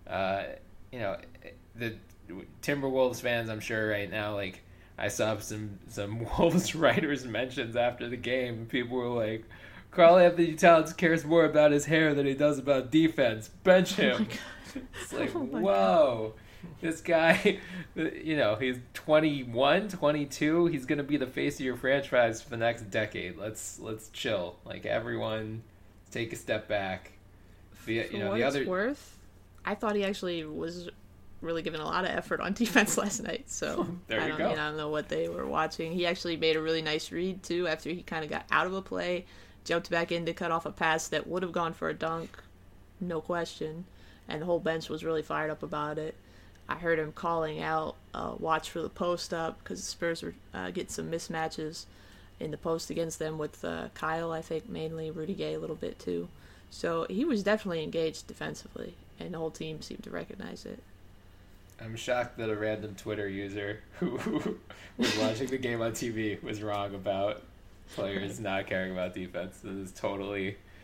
the Timberwolves fans, I'm sure right now, I saw some Wolves writers' mentions after the game, people were like, Karl-Anthony Towns cares more about his hair than he does about defense. Bench him. It's whoa. This guy, he's 21, 22. He's going to be the face of your franchise for the next decade. Let's chill. Everyone, take a step back. It's worth, I thought he actually was really giving a lot of effort on defense last night. So there you go. I don't know what they were watching. He actually made a really nice read, too, after he kind of got out of a play. Jumped back in to cut off a pass that would have gone for a dunk, no question, and the whole bench was really fired up about it. I heard him calling out, watch for the post up, because the Spurs were getting some mismatches in the post against them with Kyle, I think, mainly, Rudy Gay a little bit too. So he was definitely engaged defensively, and the whole team seemed to recognize it. I'm shocked that a random Twitter user who was watching the game on TV was wrong about players not caring about defense. This is totally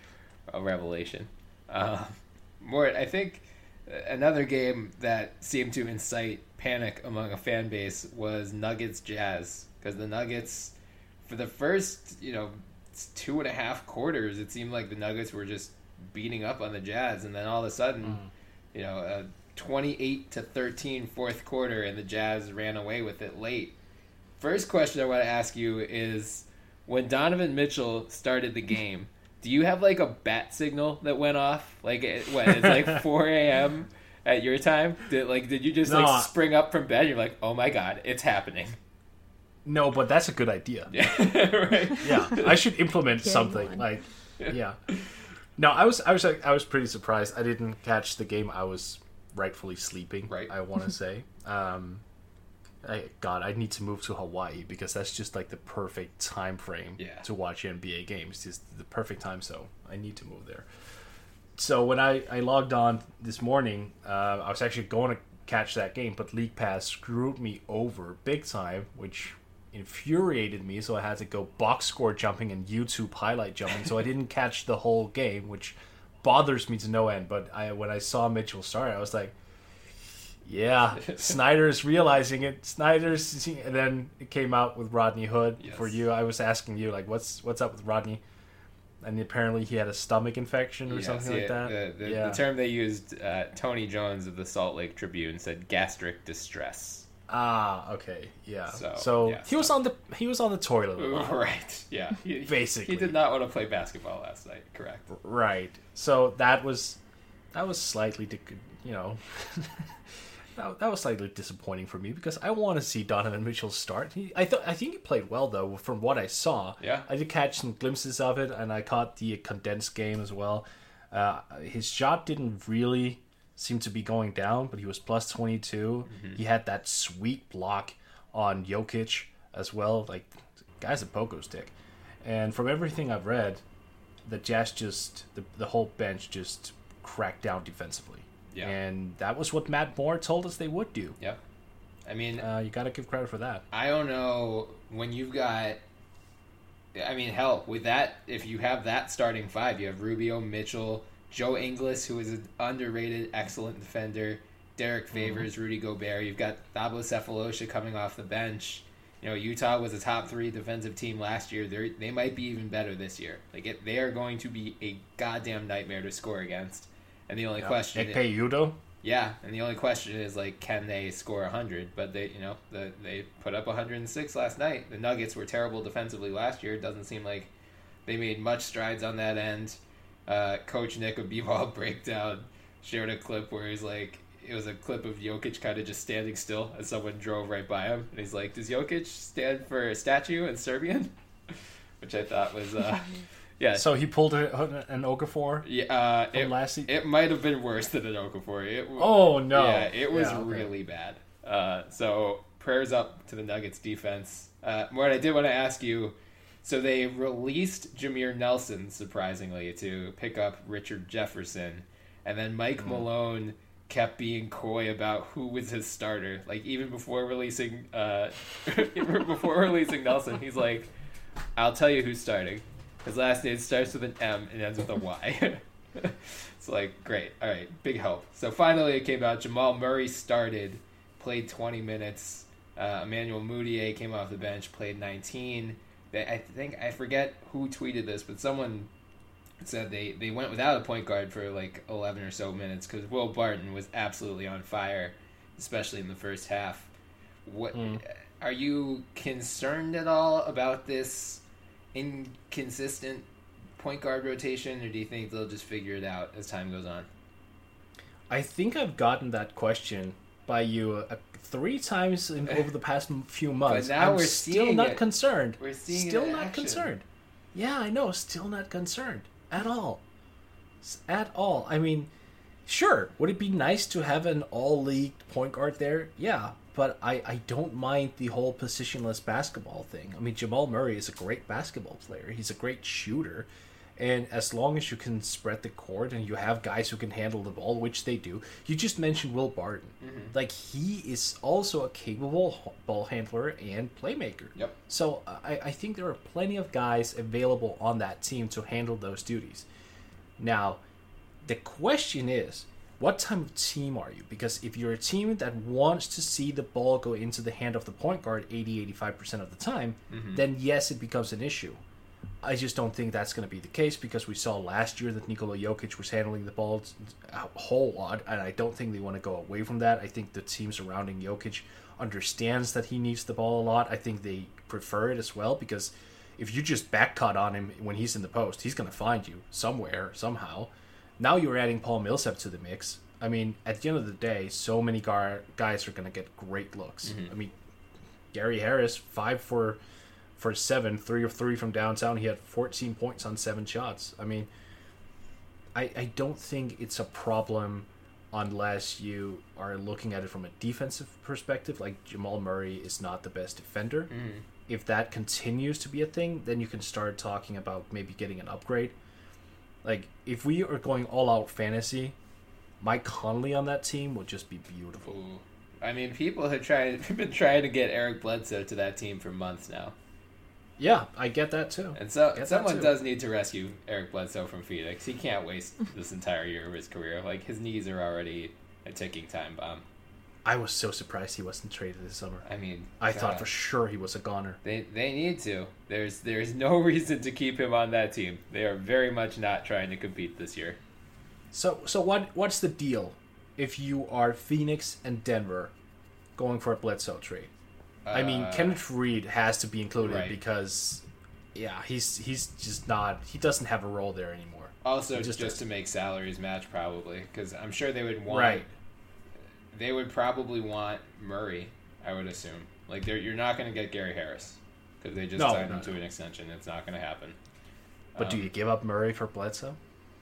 a revelation. I think another game that seemed to incite panic among a fan base was Nuggets Jazz, because the Nuggets, for the first 2.5 quarters, it seemed like the Nuggets were just beating up on the Jazz, and then all of a sudden, a 28-13 fourth quarter, and the Jazz ran away with it late. First question I want to ask you is, when Donovan Mitchell started the game, do you have like a bat signal that went off? Like, it's like 4 a.m. at your time? Did you just spring up from bed? You're like, oh my god, it's happening. No, but that's a good idea. Yeah, right. Yeah, I should implement something like, yeah. No, I was pretty surprised. I didn't catch the game. I was rightfully sleeping. Right. I want to say. I need to move to Hawaii because that's just like the perfect time frame to watch NBA games. Just the perfect time, so I need to move there. So when I logged on this morning, I was actually going to catch that game, but League Pass screwed me over big time, which infuriated me, so I had to go box score jumping and YouTube highlight jumping, so I didn't catch the whole game, which bothers me to no end. But when I saw Mitchell start, I was like, yeah, Snyder's realizing it. And then it came out with Rodney Hood. Yes. For you, I was asking you, like, what's up with Rodney? And apparently he had a stomach infection or something like that. The term they used, Tony Jones of the Salt Lake Tribune said gastric distress. Ah, okay, yeah. So he was on the toilet a lot. Right. Yeah. Basically, he did not want to play basketball last night. Correct. Right. So that was slightly, that was slightly disappointing for me because I want to see Donovan Mitchell start. I think he played well though, from what I saw. Yeah. I did catch some glimpses of it, and I caught the condensed game as well. His shot didn't really seem to be going down, but he was plus 22. Mm-hmm. He had that sweet block on Jokic as well. Like, the guy's a pogo stick. And from everything I've read, the Jazz the whole bench just cracked down defensively. Yeah. And that was what Matt Moore told us they would do. Yep. I mean, you got to give credit for that. I don't know when you've got. I mean, hell, with that, if you have that starting five, you have Rubio, Mitchell, Joe Ingles, who is an underrated, excellent defender, Derek Favors, Rudy Gobert. You've got Thabo Sefolosha coming off the bench. Utah was a top 3 defensive team last year. They might be even better this year. They are going to be a goddamn nightmare to score against. And the only question is, Udo? Yeah, and the only question is can they score 100? But they put up 106 last night. The Nuggets were terrible defensively last year. It doesn't seem like they made much strides on that end. Coach Nick of B-Ball Breakdown shared a clip where he's like, it was a clip of Jokic kind of just standing still as someone drove right by him, and he's like, "Does Jokic stand for a statue in Serbian?" Which I thought was yeah. So he pulled an Okafor. Yeah, it might have been worse than an Okafor. Oh no! Yeah, it was really bad. So prayers up to the Nuggets defense. Mort, I did want to ask you. So they released Jameer Nelson, surprisingly, to pick up Richard Jefferson, and then Mike Malone kept being coy about who was his starter. Like, even before releasing Nelson, he's like, "I'll tell you who's starting. His last name starts with an M and ends with a Y." It's like, great, all right, big help. So finally, it came out. Jamal Murray started, played 20 minutes. Emmanuel Mudiay came off the bench, played 19. I forget who tweeted this, but someone said they went without a point guard for like 11 or so minutes because Will Barton was absolutely on fire, especially in the first half. Are you concerned at all about this inconsistent point guard rotation, or do you think they'll just figure it out as time goes on? I think I've gotten that question by you 3 times over the past few months. But now we're still not concerned. We're seeing still not concerned. Yeah, I know. Still not concerned at all. At all. I mean, sure. Would it be nice to have an all-league point guard there? Yeah, but I don't mind the whole positionless basketball thing. I mean, Jamal Murray is a great basketball player. He's a great shooter. And as long as you can spread the court and you have guys who can handle the ball, which they do. You just mentioned Will Barton. Mm-hmm. Like, he is also a capable ball handler and playmaker. Yep. So I think there are plenty of guys available on that team to handle those duties. Now, the question is, what type of team are you? Because if you're a team that wants to see the ball go into the hand of the point guard 80-85% of the time, then yes, it becomes an issue. I just don't think that's going to be the case because we saw last year that Nikola Jokic was handling the ball a whole lot, and I don't think they want to go away from that. I think the team surrounding Jokic understands that he needs the ball a lot. I think they prefer it as well because if you just back cut on him when he's in the post, he's going to find you somewhere, somehow. Now you're adding Paul Millsap to the mix. I mean, at the end of the day, so many guys are going to get great looks. I mean, Gary Harris, 5 for 7, 3 of 3 from downtown. He had 14 points on 7 shots. I mean, I don't think it's a problem unless you are looking at it from a defensive perspective. Like, Jamal Murray is not the best defender. If that continues to be a thing, then you can start talking about maybe getting an upgrade. Like, if we are going all-out fantasy, Mike Conley on that team would just be beautiful. Ooh. I mean, people have been trying to get Eric Bledsoe to that team for months now. Yeah, I get that too. And so someone does need to rescue Eric Bledsoe from Phoenix. He can't waste this entire year of his career. Like, his knees are already a ticking time bomb. I was so surprised he wasn't traded this summer. I mean, I thought for sure he was a goner. They need to. There's no reason to keep him on that team. They are very much not trying to compete this year. So what's the deal if you are Phoenix and Denver going for a Bledsoe trade? I mean, Kenneth Reed has to be included because, yeah, he's just not. He doesn't have a role there anymore. Also, just to make salaries match, probably, because I'm sure they would want. Right. They would probably want Murray, I would assume. Like, you're not going to get Gary Harris because they just signed him to an extension. It's not going to happen. But do you give up Murray for Bledsoe?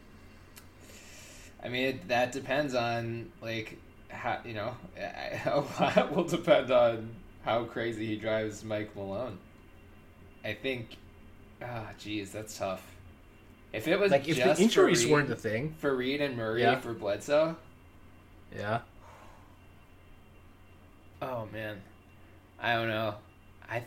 I mean, that depends on, like, how, a lot will depend on how crazy he drives Mike Malone. I think, that's tough. If it was like, if the injuries weren't the thing for Reed and Murray for Bledsoe, yeah. Oh man, I don't know. I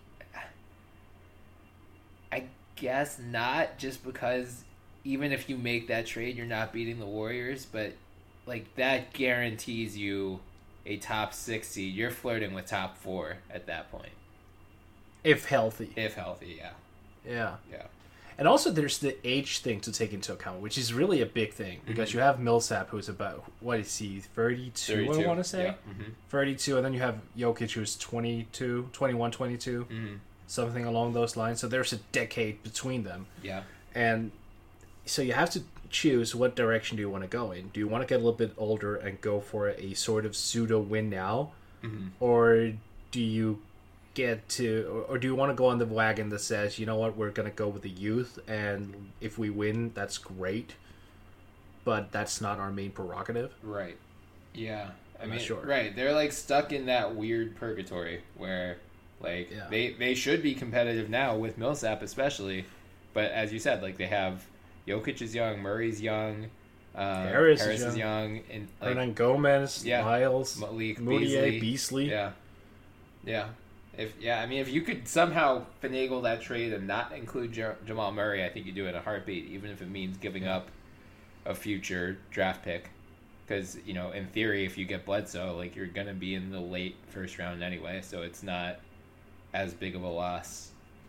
guess not, just because even if you make that trade, you're not beating the Warriors, but like that guarantees you a top 6 seed. You're flirting with top 4 at that point. If healthy. Yeah. Yeah. And also there's the age thing to take into account, which is really a big thing, because you have Millsap, who's about, what is he, 32, I want to say? Yeah. 32, and then you have Jokic, who's 21, 22, something along those lines. So there's a decade between them. Yeah. And so you have to choose what direction do you want to go in. Do you want to get a little bit older and go for a sort of pseudo win now? Or do you or do you want to go on the wagon that says, you know what, we're going to go with the youth, and if we win, that's great, but that's not our main prerogative? Right. Yeah. I mean, sure. Right. They're like stuck in that weird purgatory where like they should be competitive now with Millsap especially, but as you said, like they have Jokic is young, Murray's young, Harris is young, and like, Hernan Gomez, Miles, Malik Moutier, Beasley. Yeah. If you could somehow finagle that trade and not include Jamal Murray, I think you do it in a heartbeat, even if it means giving up a future draft pick. Because, in theory, if you get Bledsoe, like, you're going to be in the late first round anyway, so it's not as big of a loss.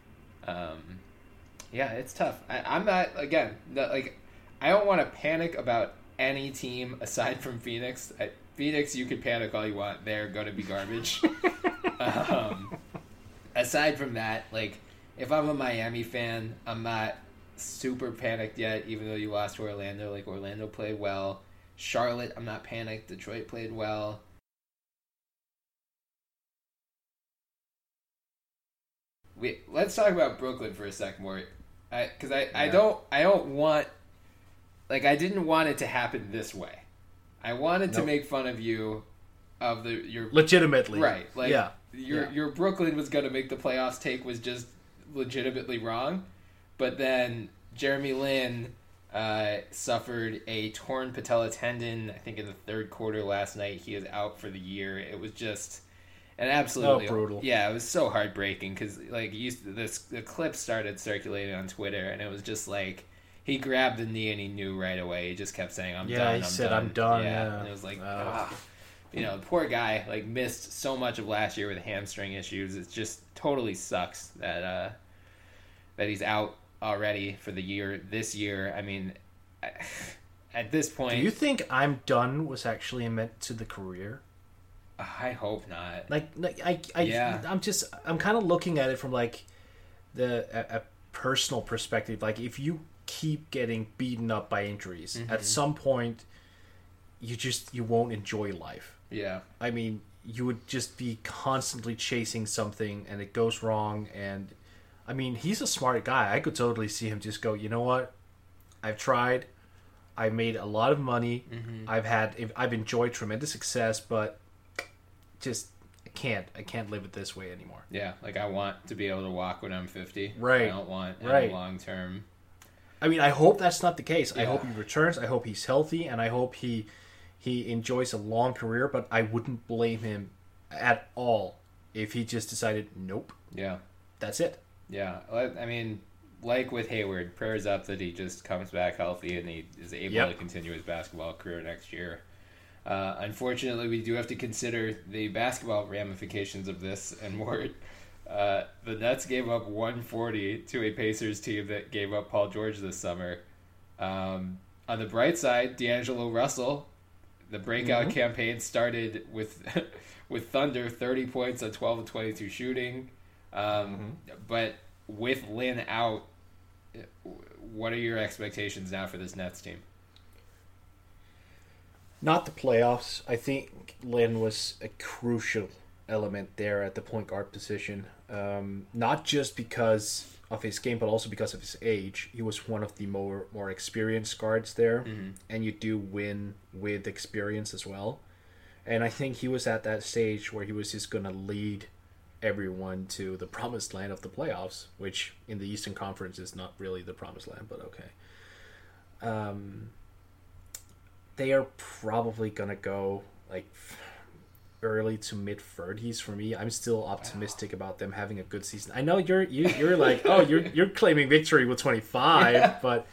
It's tough. I'm not, again, I don't want to panic about any team aside from Phoenix. Phoenix, you could panic all you want. They're going to be garbage. Aside from that, like, if I'm a Miami fan, I'm not super panicked yet, even though you lost to Orlando. Like, Orlando played well. Charlotte, I'm not panicked. Detroit played well. Let's talk about Brooklyn for a sec more. Because I don't want... Like, I didn't want it to happen this way. I wanted to make fun of you of your... Legitimately. Right. Like, your Brooklyn was going to make the playoffs take was just legitimately wrong. But then Jeremy Lin suffered a torn patella tendon, I think in the third quarter last night. He is out for the year. It was just an absolutely... brutal. Yeah, it was so heartbreaking because like the clip started circulating on Twitter, and it was just like he grabbed the knee and he knew right away. He just kept saying, "I'm done." Yeah, he said, "I'm done." Yeah, and it was like, the poor guy like missed so much of last year with hamstring issues. It just totally sucks that he's out already for the year. This year, I mean, at this point, do you think "I'm done" was actually meant to the career? I hope not. I'm kind of looking at it from like a personal perspective. Like if you keep getting beaten up by injuries, at some point you won't enjoy life. Yeah. I mean, you would just be constantly chasing something and it goes wrong. And I mean, he's a smart guy. I could totally see him just go, you know what? I've tried. I made a lot of money. I've enjoyed tremendous success, but just I can't live it this way anymore. Yeah, like I want to be able to walk when I'm 50. Right. I don't want any long term. I mean, I hope that's not the case. Yeah. I hope he returns. I hope he's healthy, and I hope he enjoys a long career. But I wouldn't blame him at all if he just decided, nope. Yeah, that's it. Yeah, I mean, like with Hayward, prayers up that he just comes back healthy and he is able to continue his basketball career next year. Unfortunately, we do have to consider the basketball ramifications of this and more. The Nets gave up 140 to a Pacers team that gave up Paul George this summer. On the bright side, D'Angelo Russell, the breakout campaign started with Thunder, 30 points on 12 of 22 shooting. But with Lin out, what are your expectations now for this Nets team? Not the playoffs. I think Lin was a crucial element there at the point guard position. Not just because of his game, but also because of his age. He was one of the more experienced guards there, and you do win with experience as well. And I think he was at that stage where he was just going to lead everyone to the promised land of the playoffs, which in the Eastern Conference is not really the promised land, but okay. They are probably gonna go like early to mid 30s for me. I'm still optimistic about them having a good season. I know you're like, oh, you're claiming victory with 25, but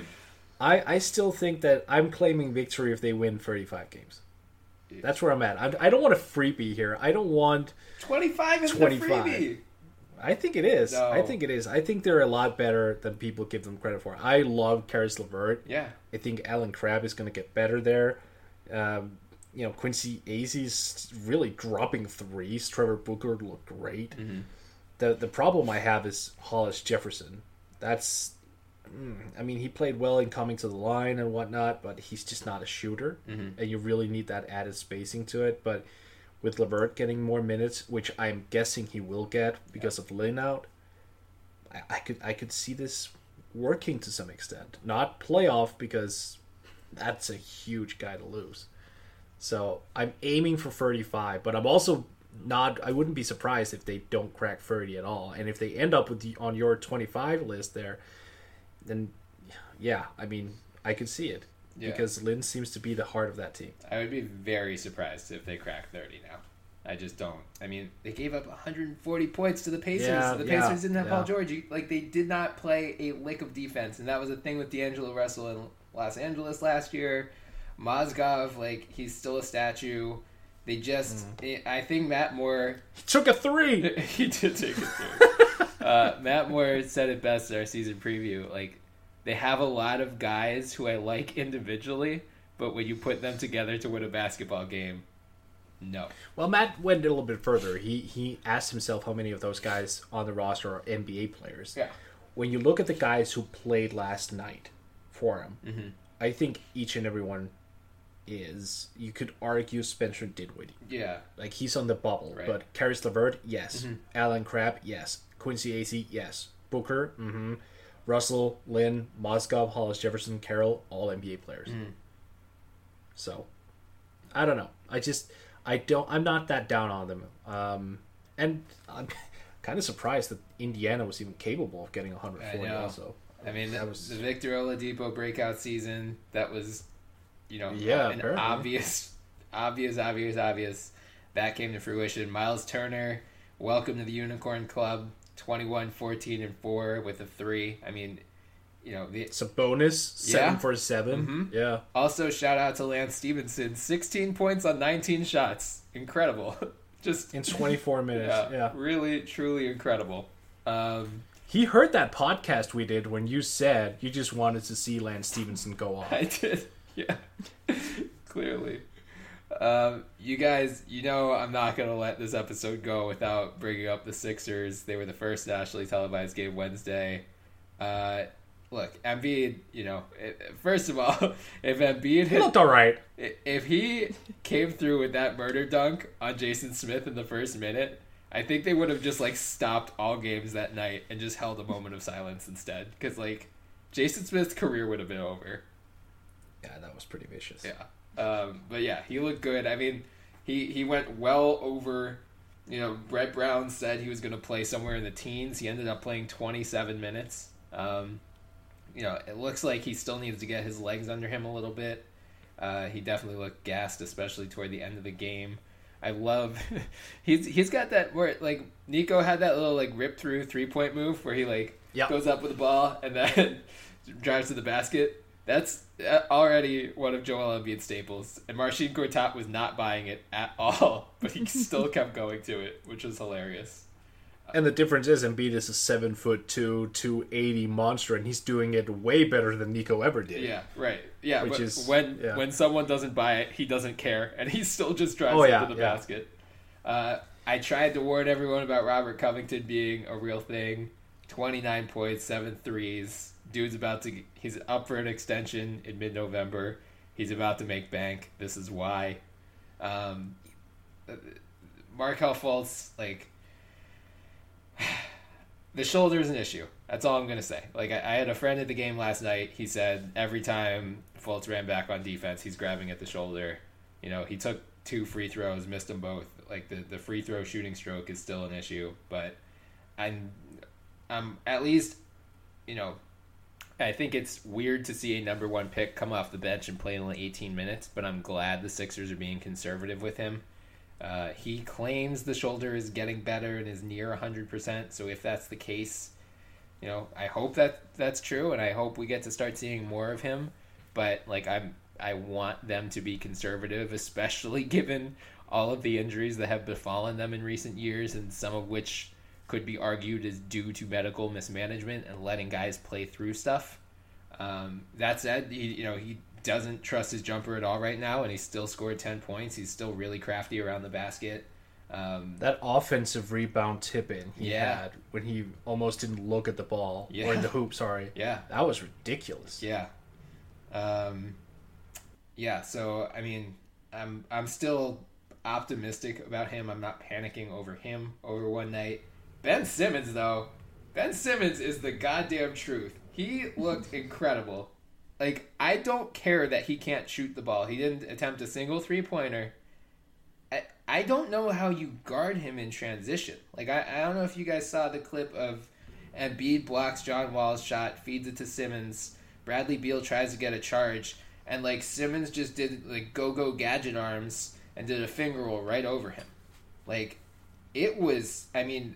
I still think that I'm claiming victory if they win 35 games. That's where I'm at. I don't want a freebie here. I don't want 25 is 25. A freebie. I think it is. No. I think it is. I think they're a lot better than people give them credit for. I love Caris LeVert. Yeah. I think Alan Crabb is going to get better there. Quincy Azee's really dropping threes. Trevor Booker looked great. The problem I have is Hollis Jefferson. That's, I mean, he played well in coming to the line and whatnot, but he's just not a shooter, and you really need that added spacing to it. But with LeVert getting more minutes, which I'm guessing he will get because of Lin out, I could see this working to some extent. Not playoff, because that's a huge guy to lose. So I'm aiming for 35, but I'm also not. I wouldn't be surprised if they don't crack 30 at all. And if they end up with on your 25 list there, then yeah, I mean, I could see it. Yeah. Because Lin seems to be the heart of that team. I would be very surprised if they crack 30 now. I just don't. I mean, they gave up 140 points to the Pacers. Yeah, the Pacers didn't have Paul George. They did not play a lick of defense, and that was a thing with D'Angelo Russell in Los Angeles last year. Mozgov, he's still a statue. They just... I think Matt Moore... He took a three! He did take a three. Matt Moore said it best in our season preview. They have a lot of guys who I like individually, but when you put them together to win a basketball game, no. Well, Matt went a little bit further. He asked himself how many of those guys on the roster are NBA players. Yeah. When you look at the guys who played last night for him, I think each and every one is. You could argue Spencer Dinwiddie. Yeah. He's on the bubble. Right. But Caris LeVert, yes. Alan Crabb, yes. Quincy Azee, yes. Booker, Russell, Lin, Mozgov, Hollis Jefferson, Carroll, all NBA players. So, I don't know. I'm not that down on them. And I'm kind of surprised that Indiana was even capable of getting 140 also. I mean, the Victor Oladipo breakout season, that was, an obvious. That came to fruition. Miles Turner, welcome to the Unicorn Club. 21, 14, and 4 with a 3. I mean, it's a bonus 7 for 7. Mm-hmm. Yeah. Also, shout out to Lance Stevenson, 16 points on 19 shots, incredible. Just in 24 minutes. Yeah, really, truly incredible. He heard that podcast we did when you said you just wanted to see Lance Stevenson go off. I did, yeah, clearly. You guys, I'm not going to let this episode go without bringing up the Sixers. They were the first nationally televised game Wednesday. Look, Embiid, first of all, if Embiid he looked all right. If he came through with that murder dunk on Jason Smith in the first minute, I think they would have just, stopped all games that night and just held a moment of silence instead. Because, Jason Smith's career would have been over. Yeah, that was pretty vicious. Yeah. But, yeah, he looked good. I mean, he went well over... Brett Brown said he was going to play somewhere in the teens. He ended up playing 27 minutes. It looks like he still needs to get his legs under him a little bit. He definitely looked gassed, especially toward the end of the game. I love he's got that where Nico had that little rip through 3-point move where he goes up with the ball and then drives to the basket. That's already one of Joel Embiid's staples, and Marcin Gortat was not buying it at all, but he still kept going to it, which was hilarious. And the difference is Embiid is a 7'2", 280 monster, and he's doing it way better than Nico ever did. Yeah, right. Yeah, which but is when someone doesn't buy it, he doesn't care, and he still just drives into the basket. I tried to warn everyone about Robert Covington being a real thing. 29 points, 7 threes. Dude's he's up for an extension in mid-November. He's about to make bank. This is why. Markelle Fultz, the shoulder is an issue. That's all I'm going to say. I had a friend at the game last night. He said every time Fultz ran back on defense, he's grabbing at the shoulder. He took 2 free throws, missed them both. The free throw shooting stroke is still an issue. But I'm at least, I think it's weird to see a number 1 pick come off the bench and play only 18 minutes. But I'm glad the Sixers are being conservative with him. He claims the shoulder is getting better and is near 100%. So if that's the case, I hope that's true, and I hope we get to start seeing more of him. But I want them to be conservative, especially given all of the injuries that have befallen them in recent years, and some of which could be argued as due to medical mismanagement and letting guys play through stuff. That said, he doesn't trust his jumper at all right now, and he still scored 10 points. He's still really crafty around the basket. That offensive rebound tip-in he had when he almost didn't look at the ball, or in the hoop, sorry. Yeah. That was ridiculous. Yeah. So, I mean, I'm still optimistic about him. I'm not panicking over him over one night. Ben Simmons, though. Ben Simmons is the goddamn truth. He looked incredible. I don't care that he can't shoot the ball. He didn't attempt a single 3-pointer. I don't know how you guard him in transition. I don't know if you guys saw the clip of Embiid blocks John Wall's shot, feeds it to Simmons. Bradley Beal tries to get a charge, and Simmons just did go-go gadget arms and did a finger roll right over him. It was, I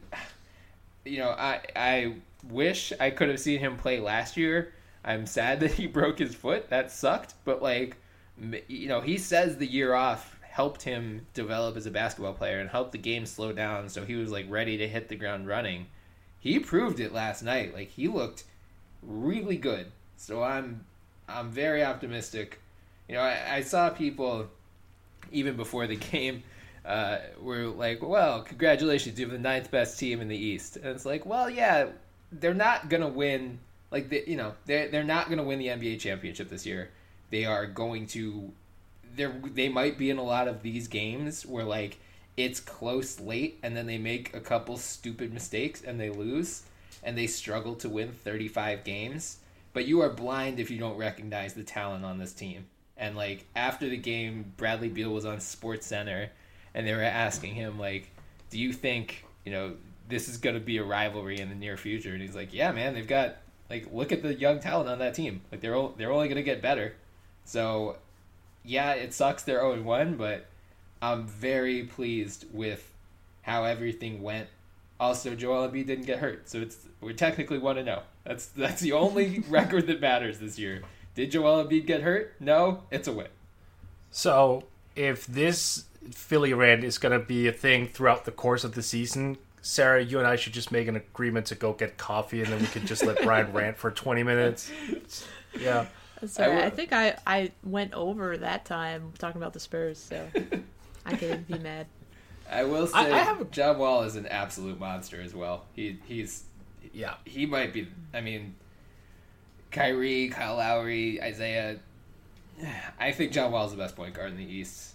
wish I could have seen him play last year. I'm sad that he broke his foot. That sucked. But, he says the year off helped him develop as a basketball player and helped the game slow down so he was, ready to hit the ground running. He proved it last night. He looked really good. So I'm very optimistic. I saw people, even before the game, were well, congratulations, you have the 9th best team in the East. And it's well, yeah, they're not going to win... they're not going to win the NBA championship this year. They are going to... They might be in a lot of these games where, it's close late, and then they make a couple stupid mistakes, and they lose, and they struggle to win 35 games. But you are blind if you don't recognize the talent on this team. And, after the game, Bradley Beal was on SportsCenter, and they were asking him, do you think, this is going to be a rivalry in the near future? And he's yeah, man, they've got... look at the young talent on that team. They're only going to get better. So, yeah, it sucks they're 0-1, but I'm very pleased with how everything went. Also, Joel Embiid didn't get hurt, so we're technically 1-0. That's the only record that matters this year. Did Joel Embiid get hurt? No, it's a win. So if this Philly rant is going to be a thing throughout the course of the season, Sarah, you and I should just make an agreement to go get coffee, and then we can just let Brian rant for 20 minutes. Yeah. Sorry, I think I went over that time talking about the Spurs, so I couldn't be mad. I will say John Wall is an absolute monster as well. He might be. I mean, Kyrie, Kyle Lowry, Isaiah. I think John Wall is the best point guard in the East.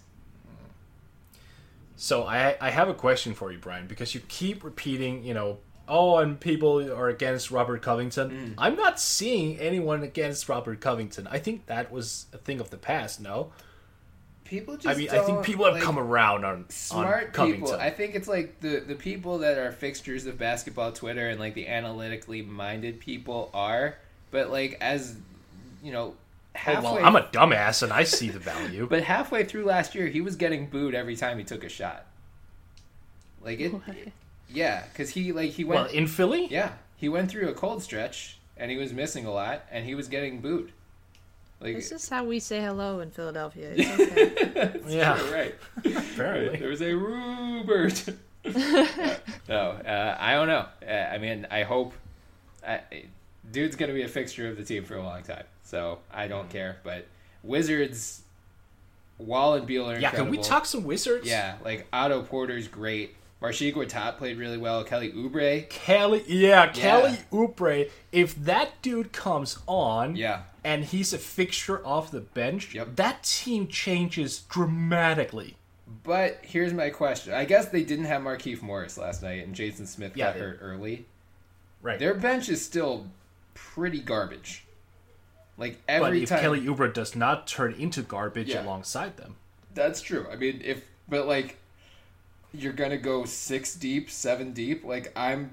So I have a question for you, Brian, because you keep repeating, and people are against Robert Covington. I'm not seeing anyone against Robert Covington. I think that was a thing of the past, no? People just I think people have come around on smart Covington. People. I think it's like the people that are fixtures of basketball Twitter and like the analytically minded people are. But like as, halfway... I'm a dumbass and I see the value. But halfway through last year, he was getting booed every time he took a shot. Like it... Yeah, because he went... Well, in Philly? Yeah. He went through a cold stretch and he was missing a lot and he was getting booed. Like, this is how we say hello in Philadelphia. It's okay. Yeah, true, right. Apparently, there was a Robert. No, I don't know. I mean, I hope dude's gonna be a fixture of the team for a long time, so I don't care. But Wizards, Wall and Beal are incredible. Can we talk some Wizards? Yeah, like Otto Porter's great. Marcin Gortat played really well. Kelly Oubre. Kelly Oubre. If that dude comes on, and he's a fixture off the bench, that team changes dramatically. But here's my question. I guess they didn't have Markieff Morris last night, and Jason Smith got hurt early. Right. Their bench is still pretty garbage. Like but if Kelly Oubre does not turn into garbage alongside them. That's true. I mean, you're gonna go 6 deep, 7 deep. Like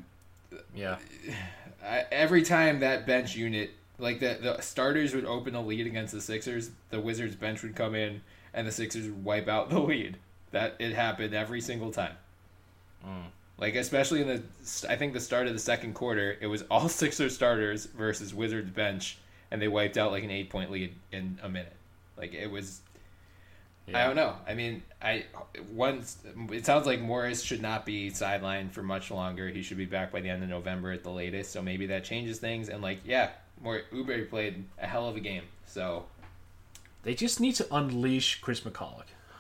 every time that bench unit, like the starters would open a lead against the Sixers, the Wizards bench would come in and the Sixers would wipe out the lead. That it happened every single time. Like especially in I think the start of the second quarter, it was all Sixers starters versus Wizards bench, and they wiped out like an 8-point lead in a minute. Like it was. I don't know. I mean, it sounds like Morris should not be sidelined for much longer. He should be back by the end of November at the latest. So maybe that changes things. And Oubre played a hell of a game. So they just need to unleash Chris McCulloch.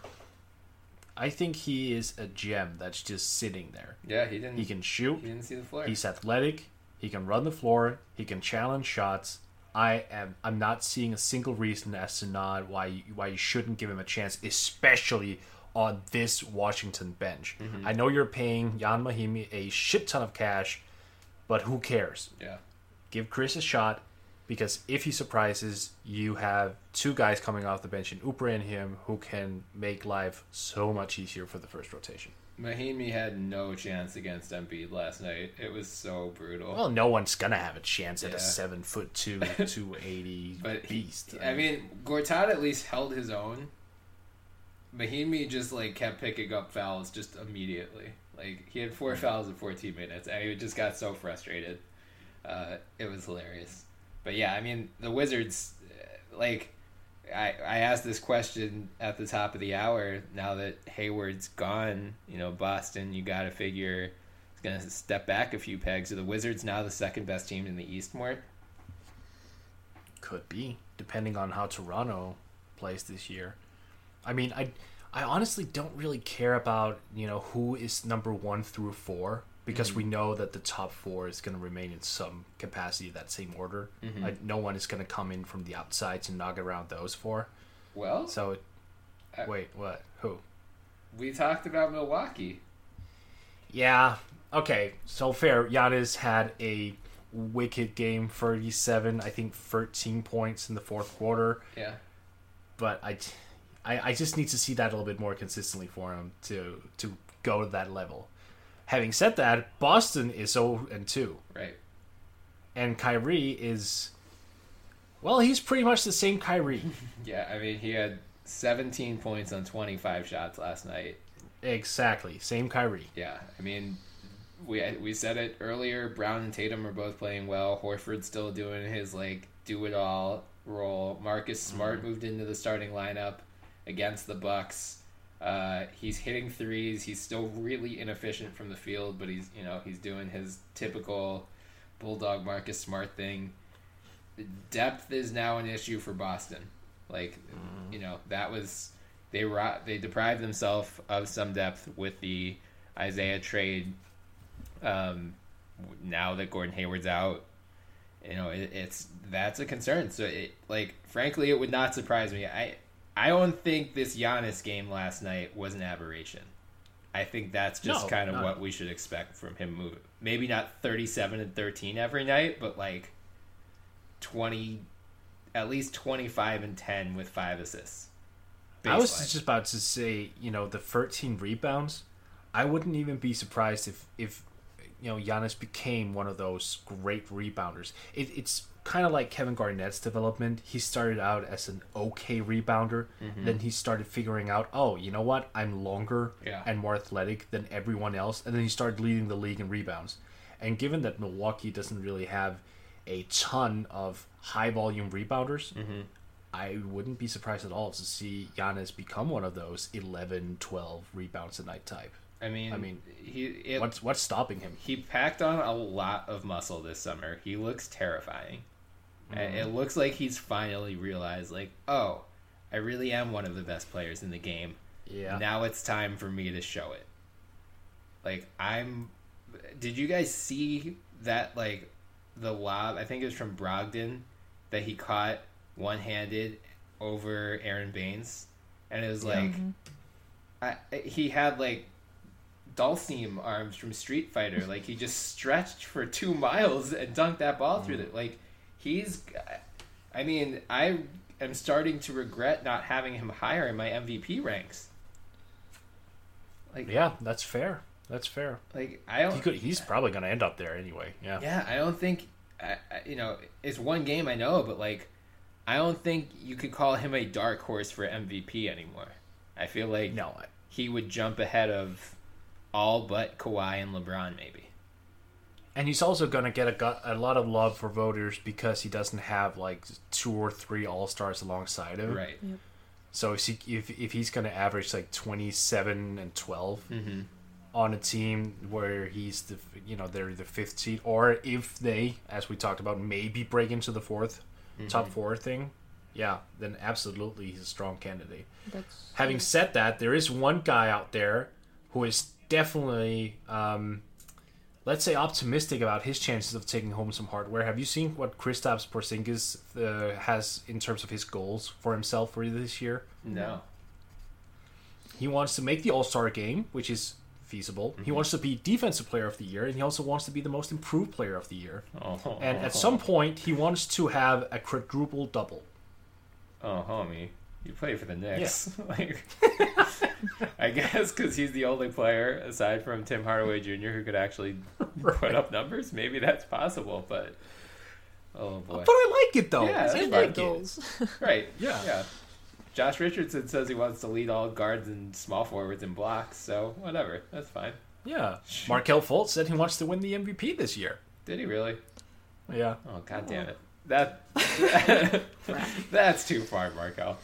I think he is a gem that's just sitting there. Yeah, he can shoot. He didn't see the floor. He's athletic. He can run the floor. He can challenge shots. I'm not seeing a single reason as to not why you shouldn't give him a chance, especially on this Washington bench. I know you're paying Jan Mahimi a shit ton of cash, but who cares? Yeah. Give Chris a shot, because if he surprises, you have 2 guys coming off the bench in Oubre and him who can make life so much easier for the first rotation. Mahimi had no chance against Embiid last night. It was so brutal. Well, no one's gonna have a chance at a 7'2", 280 beast. I mean, Gortat at least held his own. Mahimi just kept picking up fouls just immediately. Like he had 4 fouls in 14 minutes, and he just got so frustrated. It was hilarious. But yeah, I mean, the Wizards, I asked this question at the top of the hour. Now that Hayward's gone, Boston, you got to figure is going to step back a few pegs. Are the Wizards now the second best team in the East, Mort? Could be, depending on how Toronto plays this year. I mean, I honestly don't really care about, who is number 1 through 4. Because we know that the top 4 is going to remain in some capacity, that same order. No one is going to come in from the outside to knock around those 4. Well, so wait, what? Who? We talked about Milwaukee. Yeah. Okay. So fair. Giannis had a wicked game, 37. I think 13 points in the fourth quarter. Yeah. But I just need to see that a little bit more consistently for him to go to that level. Having said that, Boston is 0-2. Right. And Kyrie is... Well, he's pretty much the same Kyrie. Yeah, I mean, he had 17 points on 25 shots last night. Exactly. Same Kyrie. Yeah, I mean, we said it earlier. Brown and Tatum are both playing well. Horford's still doing his do it all role. Marcus Smart moved into the starting lineup against the Bucks. He's hitting threes. He's still really inefficient from the field, but he's doing his typical Bulldog Marcus Smart thing. Depth is now an issue for Boston. That was they deprived themselves of some depth with the Isaiah trade. Now that Gordon Hayward's out, that's a concern. So frankly, it would not surprise me. I don't think this Giannis game last night was an aberration. I think that's just what we should expect from him moving. Maybe not 37 and 13 every night, but 20, at least 25 and 10 with 5 assists. Baseline. I was just about to say, the 13 rebounds. I wouldn't even be surprised if Giannis became one of those great rebounders. It's kind of like Kevin Garnett's development. He started out as an okay rebounder. Then he started figuring out, you know what? I'm longer and more athletic than everyone else. And then he started leading the league in rebounds. And given that Milwaukee doesn't really have a ton of high-volume rebounders, I wouldn't be surprised at all to see Giannis become one of those 11, 12 rebounds a night type. I mean, what's stopping him? He packed on a lot of muscle this summer. He looks terrifying. It looks like he's finally realized, I really am one of the best players in the game. Yeah. Now it's time for me to show it. Did you guys see that, the lob, I think it was from Brogdon, that he caught one-handed over Aaron Baines? And it was he had, Dulcim arms from Street Fighter. He just stretched for 2 miles and dunked that ball through it. I am starting to regret not having him higher in my MVP ranks. Yeah, that's fair. That's fair. He's probably going to end up there anyway. Yeah. Yeah, I don't think, it's one game I know, but I don't think you could call him a dark horse for MVP anymore. I feel he would jump ahead of all but Kawhi and LeBron, maybe. And he's also going to get a lot of love for voters because he doesn't have 2 or 3 All-Stars alongside him. Right. Yep. So if he's going to average 27 and 12 on a team where he's they're the 5th seed, or if they, as we talked about, maybe break into the top 4 thing, then absolutely he's a strong candidate. Having said that, there is one guy out there who is definitely, let's say, optimistic about his chances of taking home some hardware. Have you seen what Kristaps Porzingis has in terms of his goals for himself for this year? No. He wants to make the All-Star game, which is feasible. He wants to be Defensive Player of the Year, and he also wants to be the Most Improved Player of the Year. And at some point, he wants to have a quadruple double. Oh, homie. You play for the Knicks. Yeah. I guess because he's the only player, aside from Tim Hardaway Jr., who could actually put up numbers. Maybe that's possible, but... Oh, boy. But I like it, though. Yeah, I like goals. Right. Yeah. Josh Richardson says he wants to lead all guards and small forwards in blocks, so whatever. That's fine. Yeah. Markelle Fultz said he wants to win the MVP this year. Did he really? Yeah. Oh, God damn it. That's too far, Markelle.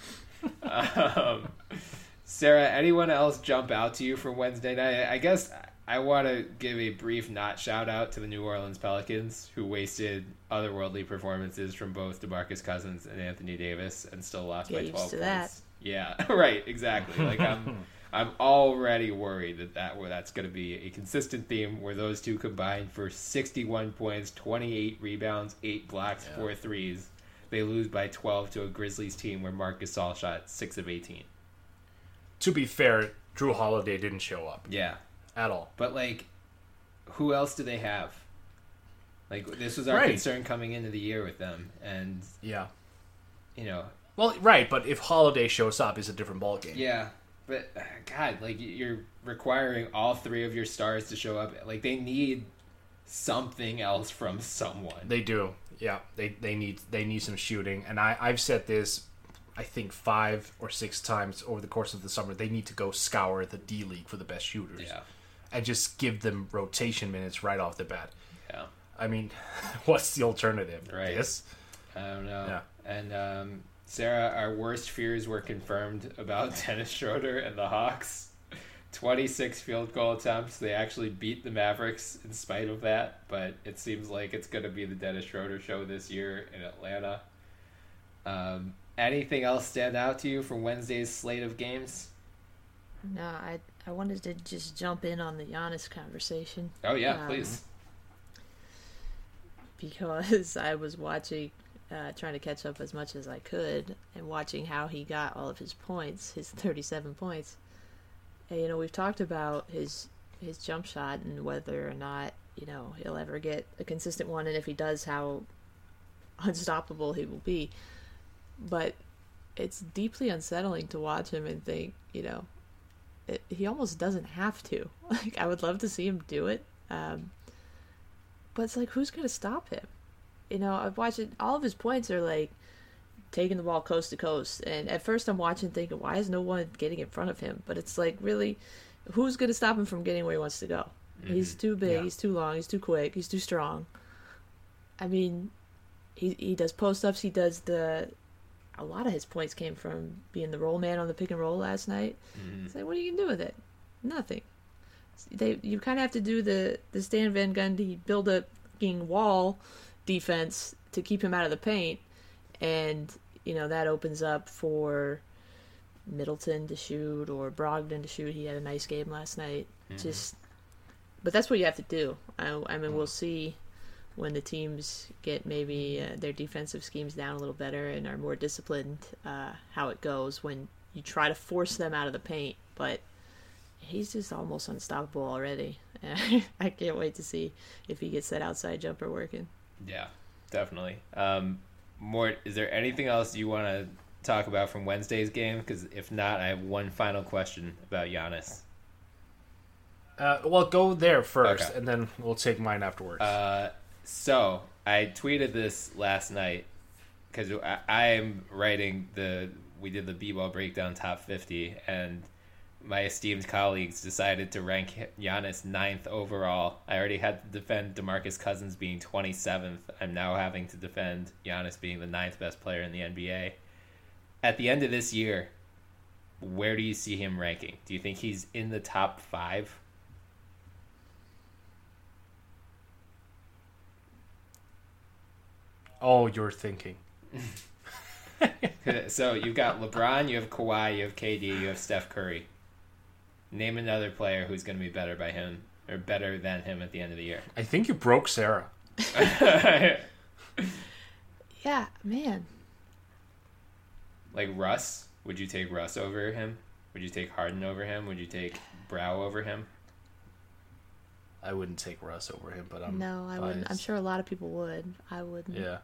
Sarah, anyone else jump out to you for Wednesday night? I guess I want to give a brief not shout out to the New Orleans Pelicans, who wasted otherworldly performances from both DeMarcus Cousins and Anthony Davis and still lost by 12 points. That. Yeah, right, exactly. I'm already worried that's going to be a consistent theme where those two combine for 61 points, 28 rebounds, 8 blocks, 4 threes. They lose by 12 to a Grizzlies team where Marc Gasol shot 6 of 18. To be fair, Drew Holiday didn't show up. Yeah. At all. But, who else do they have? This was our concern coming into the year with them. And, Well, right, but if Holiday shows up, it's a different ballgame. Yeah. But, God, you're requiring all 3 of your stars to show up. They need something else from someone. They do. Yeah, they need some shooting. And I've said this, I think 5 or 6 times over the course of the summer. They need to go scour the D League for the best shooters. Yeah. and just give them rotation minutes right off the bat. Yeah. I mean, what's the alternative? Right. Yes. I don't know. Yeah. And Sarah, our worst fears were confirmed about Dennis Schroeder and the Hawks. 26 field goal attempts. They actually beat the Mavericks in spite of that, but it seems like it's going to be the Dennis Schroeder show this year in Atlanta. Anything else stand out to you from Wednesday's slate of games? No, I wanted to just jump in on the Giannis conversation. Oh, yeah, please. Because I was watching, trying to catch up as much as I could, and watching how he got all of his points, his 37 points. And, we've talked about his jump shot and whether or not, he'll ever get a consistent one, and if he does, how unstoppable he will be. But it's deeply unsettling to watch him and think, he almost doesn't have to. Like, I would love to see him do it. But it's like, who's going to stop him? I've watched it. All of his points are like taking the ball coast to coast. And at first I'm watching thinking, why is no one getting in front of him? But it's like, really, who's going to stop him from getting where he wants to go? Mm-hmm. He's too big. He's too long. He's too quick. He's too strong. I mean, he does post-ups. He does a lot of his points came from being the roll man on the pick and roll last night. Mm-hmm. It's like, what are you going to do with it? Nothing. You kind of have to do the Stan Van Gundy build-up wall defense to keep him out of the paint, and that opens up for Middleton to shoot or Brogdon to shoot. He had a nice game last night. Mm-hmm. But that's what you have to do. I mean, we'll see when the teams get maybe their defensive schemes down a little better and are more disciplined, how it goes when you try to force them out of the paint. But he's just almost unstoppable already. I can't wait to see if he gets that outside jumper working. Yeah, definitely. Is there anything else you want to talk about from Wednesday's game? Because if not, I have one final question about Giannis. Well, go there first, okay, and then we'll take mine afterwards. So I tweeted this last night because I am writing we did the B-ball breakdown top 50, and my esteemed colleagues decided to rank Giannis 9th overall. I already had to defend DeMarcus Cousins being 27th. I'm now having to defend Giannis being the 9th best player in the NBA. At the end of this year, where do you see him ranking? Do you think he's in the top 5? Oh, you're thinking. So you've got LeBron, you have Kawhi, you have KD, you have Steph Curry. Name another player who's going to be better by him or better than him at the end of the year. I think you broke Sarah. Yeah, man. Like Russ? Would you take Russ over him? Would you take Harden over him? Would you take Brow over him? I wouldn't take Russ over him, but No, I wouldn't. I'm sure a lot of people would. I wouldn't. Yeah.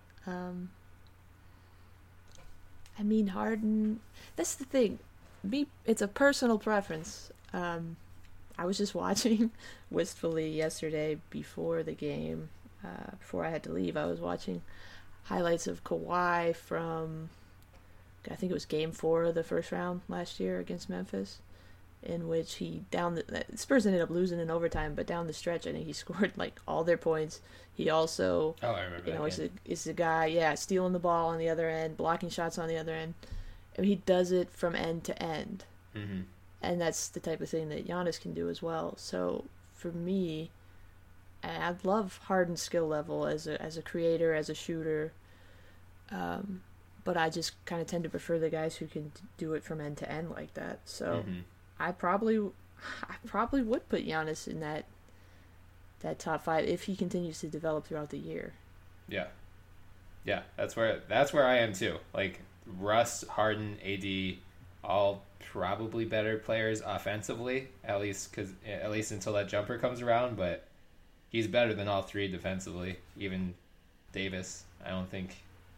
I mean, Harden, that's the thing. It's a personal preference. I was just watching wistfully yesterday before the game, before I had to leave. I was watching highlights of Kawhi from, I think it was Game 4 of the first round last year against Memphis, in which Spurs ended up losing in overtime, but down the stretch, I think he scored like all their points. He also, I remember is the guy, stealing the ball on the other end, blocking shots on the other end. I mean, he does it from end to end. Mm-hmm. And that's the type of thing that Giannis can do as well. So for me, I love Harden's skill level as a creator, as a shooter. But I just kind of tend to prefer the guys who can do it from end to end like that. So I probably would put Giannis in that top 5 if he continues to develop throughout the year. Yeah, that's where I am too. Like Russ, Harden, AD, all probably better players offensively, at least until that jumper comes around. But he's better than all three defensively. Even Davis, I don't think.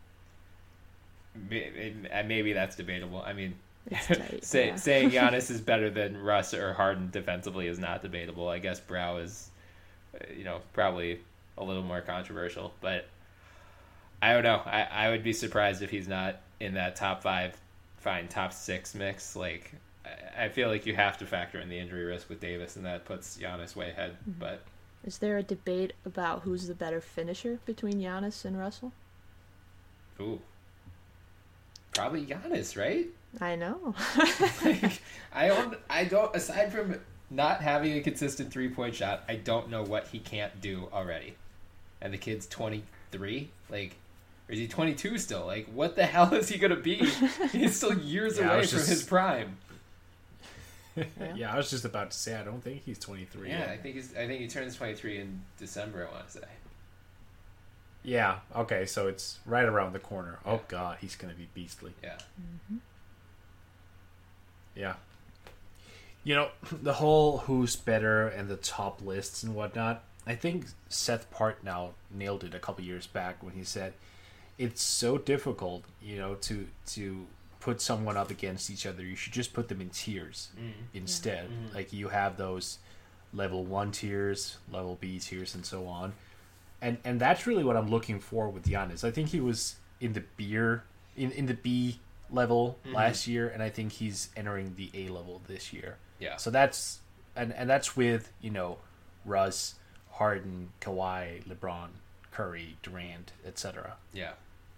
Maybe that's debatable. I mean, saying Giannis is better than Russ or Harden defensively is not debatable. I guess Brow is, probably a little more controversial, but I don't know. I would be surprised if he's not in that top 5, top 6 mix. Like, I feel like you have to factor in the injury risk with Davis, and that puts Giannis way ahead. Mm-hmm. But is there a debate about who's the better finisher between Giannis and Russell? Ooh, probably Giannis, right? I know. Like, I don't. Aside from not having a consistent 3-point shot, I don't know what he can't do already. And the kid's 23. Like, or is he 22 still? Like, what the hell is he gonna be? He's still years away from his prime. Yeah, I was just about to say I don't think he's 23. Yeah, yet. I think he turns 23 in December. I want to say. Yeah. Okay, so it's right around the corner. Yeah. Oh God, he's gonna be beastly. Yeah. Mm-hmm. Yeah. You know, the whole who's better and the top lists and whatnot. I think Seth Partnow nailed it a couple years back when he said it's so difficult, you know, to put someone up against each other. You should just put them in tiers instead. Yeah. Mm-hmm. Like you have those level 1 tiers, level B tiers, and so on. And that's really what I'm looking for with Giannis. I think he was in the B level last year, and I think he's entering the A level this year. Yeah. So that's and that's with, you know, Russ, Harden, Kawhi, LeBron, Curry, Durant, etc. Yeah.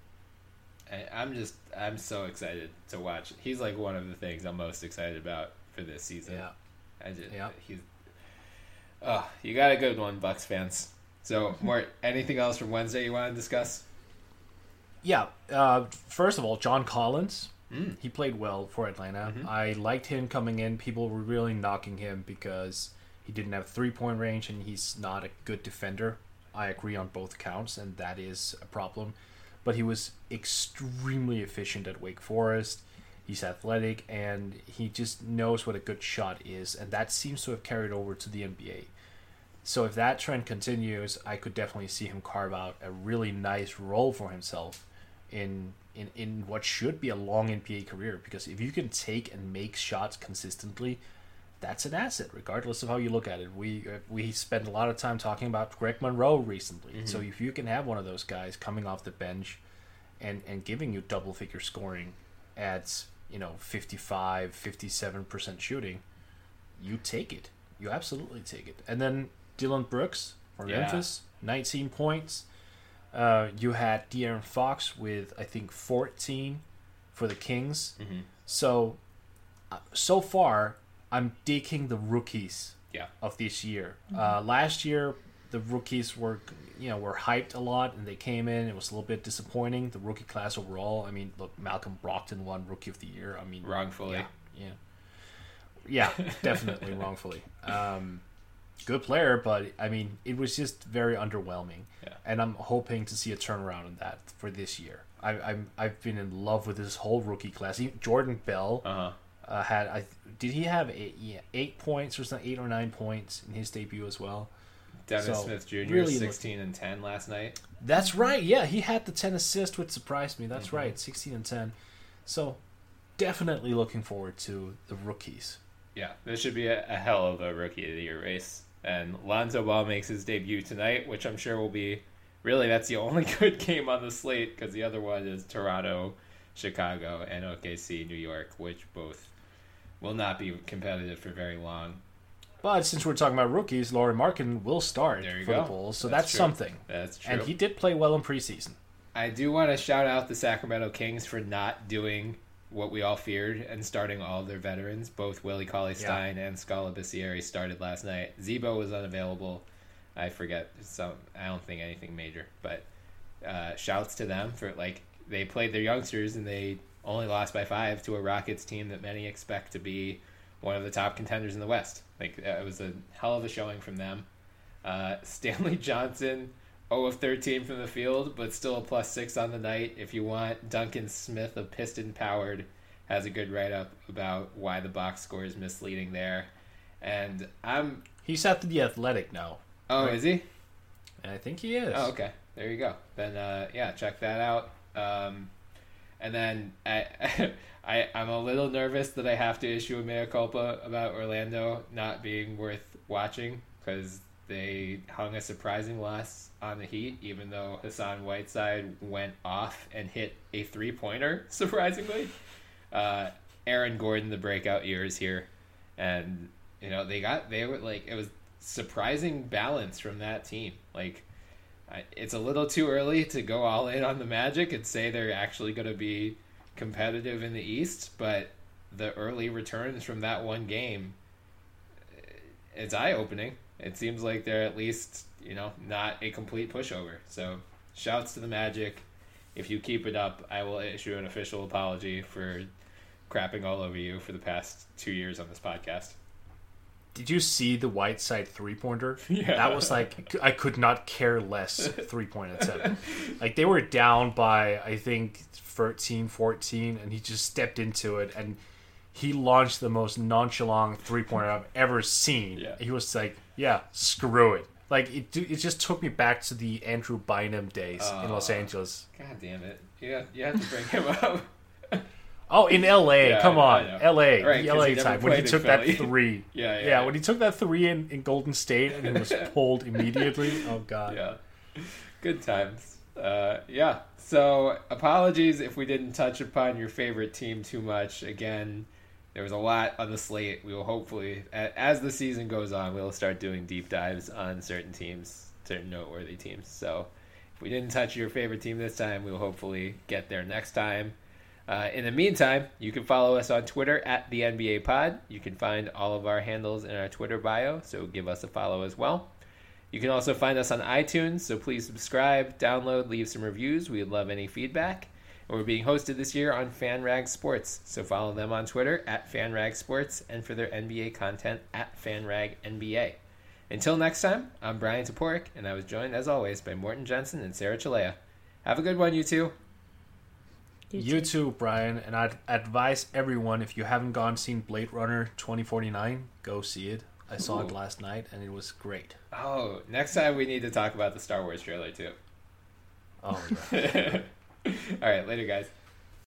I'm so excited to watch. He's like one of the things I'm most excited about for this season. Yeah. You got a good one, Bucks fans. So, Mort, anything else from Wednesday you want to discuss? Yeah. First of all, John Collins. He played well for Atlanta. Mm-hmm. I liked him coming in. People were really knocking him because he didn't have 3-point range and he's not a good defender. I agree on both counts, and that is a problem. But he was extremely efficient at Wake Forest. He's athletic, and he just knows what a good shot is, and that seems to have carried over to the NBA. So if that trend continues, I could definitely see him carve out a really nice role for himself in what should be a long NBA career. Because if you can take and make shots consistently, that's an asset, regardless of how you look at it. We spent a lot of time talking about Greg Monroe recently. Mm-hmm. So if you can have one of those guys coming off the bench and giving you double-figure scoring at, 55, 57% shooting, you take it. You absolutely take it. And then Dillon Brooks for Memphis, 19 points. You had De'Aaron Fox with, I think, 14 for the Kings. Mm-hmm. So far, I'm digging the rookies of this year. Mm-hmm. Last year, the rookies were hyped a lot, and they came in. It was a little bit disappointing. The rookie class overall. I mean, look, Malcolm Brogdon won Rookie of the Year. I mean, wrongfully. Yeah, definitely wrongfully. Good player, but I mean, it was just very underwhelming. Yeah. And I'm hoping to see a turnaround in that for this year. I've been in love with this whole rookie class. Jordan Bell did he have 8 points or something, 8 or 9 points in his debut as well? Dennis Smith Jr. Really 16 and 10 last night. That's right. Yeah, he had the 10 assists, which surprised me. That's right, 16 and 10. So definitely looking forward to the rookies. Yeah, this should be a hell of a Rookie of the Year race. And Lonzo Ball makes his debut tonight, which I'm sure will be... Really, that's the only good game on the slate, because the other one is Toronto, Chicago, and OKC, New York, which both will not be competitive for very long. But since we're talking about rookies, Lauri Markkanen will start for the Bulls, so that's something. That's true. And he did play well in preseason. I do want to shout out the Sacramento Kings for not doing what we all feared and starting all of their veterans. Both Willie Cauley-Stein and Scala Bissieri started last night. Zebo was unavailable. I forget. I don't think anything major. But shouts to them for, they played their youngsters and they only lost by 5 to a Rockets team that many expect to be one of the top contenders in the West. It was a hell of a showing from them. Stanley Johnson, 0 of 13 from the field, but still a +6 on the night. If you want, Duncan Smith of Piston Powered has a good write-up about why the box score is misleading there. And he's at The Athletic now. Oh, right? Is he? I think he is. Oh, okay. There you go. Then, check that out. And then I'm a little nervous that I have to issue a mea culpa about Orlando not being worth watching because they hung a surprising loss on the Heat, even though Hassan Whiteside went off and hit a 3-pointer, surprisingly. Aaron Gordon the breakout years here, and they were like, it was surprising balance from that team. Like, it's a little too early to go all in on the Magic and say they're actually going to be competitive in the East, but the early returns from that one game, it's eye-opening. It seems like they're at least, not a complete pushover. So shouts to the Magic. If you keep it up, I will issue an official apology for crapping all over you for the past 2 years on this podcast. Did you see the Whiteside 3-pointer? Yeah. That was like, I could not care less 3-point at 7. Like, they were down by, I think, 13, 14, and he just stepped into it, and he launched the most nonchalant 3-pointer I've ever seen. Yeah. He was like, yeah, screw it. Like, it just took me back to the Andrew Bynum days in Los Angeles. God damn it. Yeah, you have to bring him up. Oh, in L.A. Yeah, Come on. L.A. Right, the L.A. he time. When he took that 3. Yeah. When he took that 3 in Golden State and he was pulled immediately. Oh, God. Yeah. Good times. Yeah. So, apologies if we didn't touch upon your favorite team too much. Again, there was a lot on the slate. We will hopefully, as the season goes on, we'll start doing deep dives on certain teams, certain noteworthy teams. So, if we didn't touch your favorite team this time, we'll hopefully get there next time. In the meantime, you can follow us on Twitter at the NBA Pod. You can find all of our handles in our Twitter bio, so give us a follow as well. You can also find us on iTunes, so please subscribe, download, leave some reviews. We'd love any feedback. And we're being hosted this year on FanRag Sports, so follow them on Twitter at FanRag Sports and for their NBA content at FanRag NBA. Until next time, I'm Brian Toporek, and I was joined, as always, by Morton Jensen and Sarah Chalea. Have a good one, you two. You too, Brian. And I'd advise everyone, if you haven't seen Blade Runner 2049, go see it. I saw it last night, and it was great. Oh, next time we need to talk about the Star Wars trailer, too. Oh, yeah. All right, later, guys.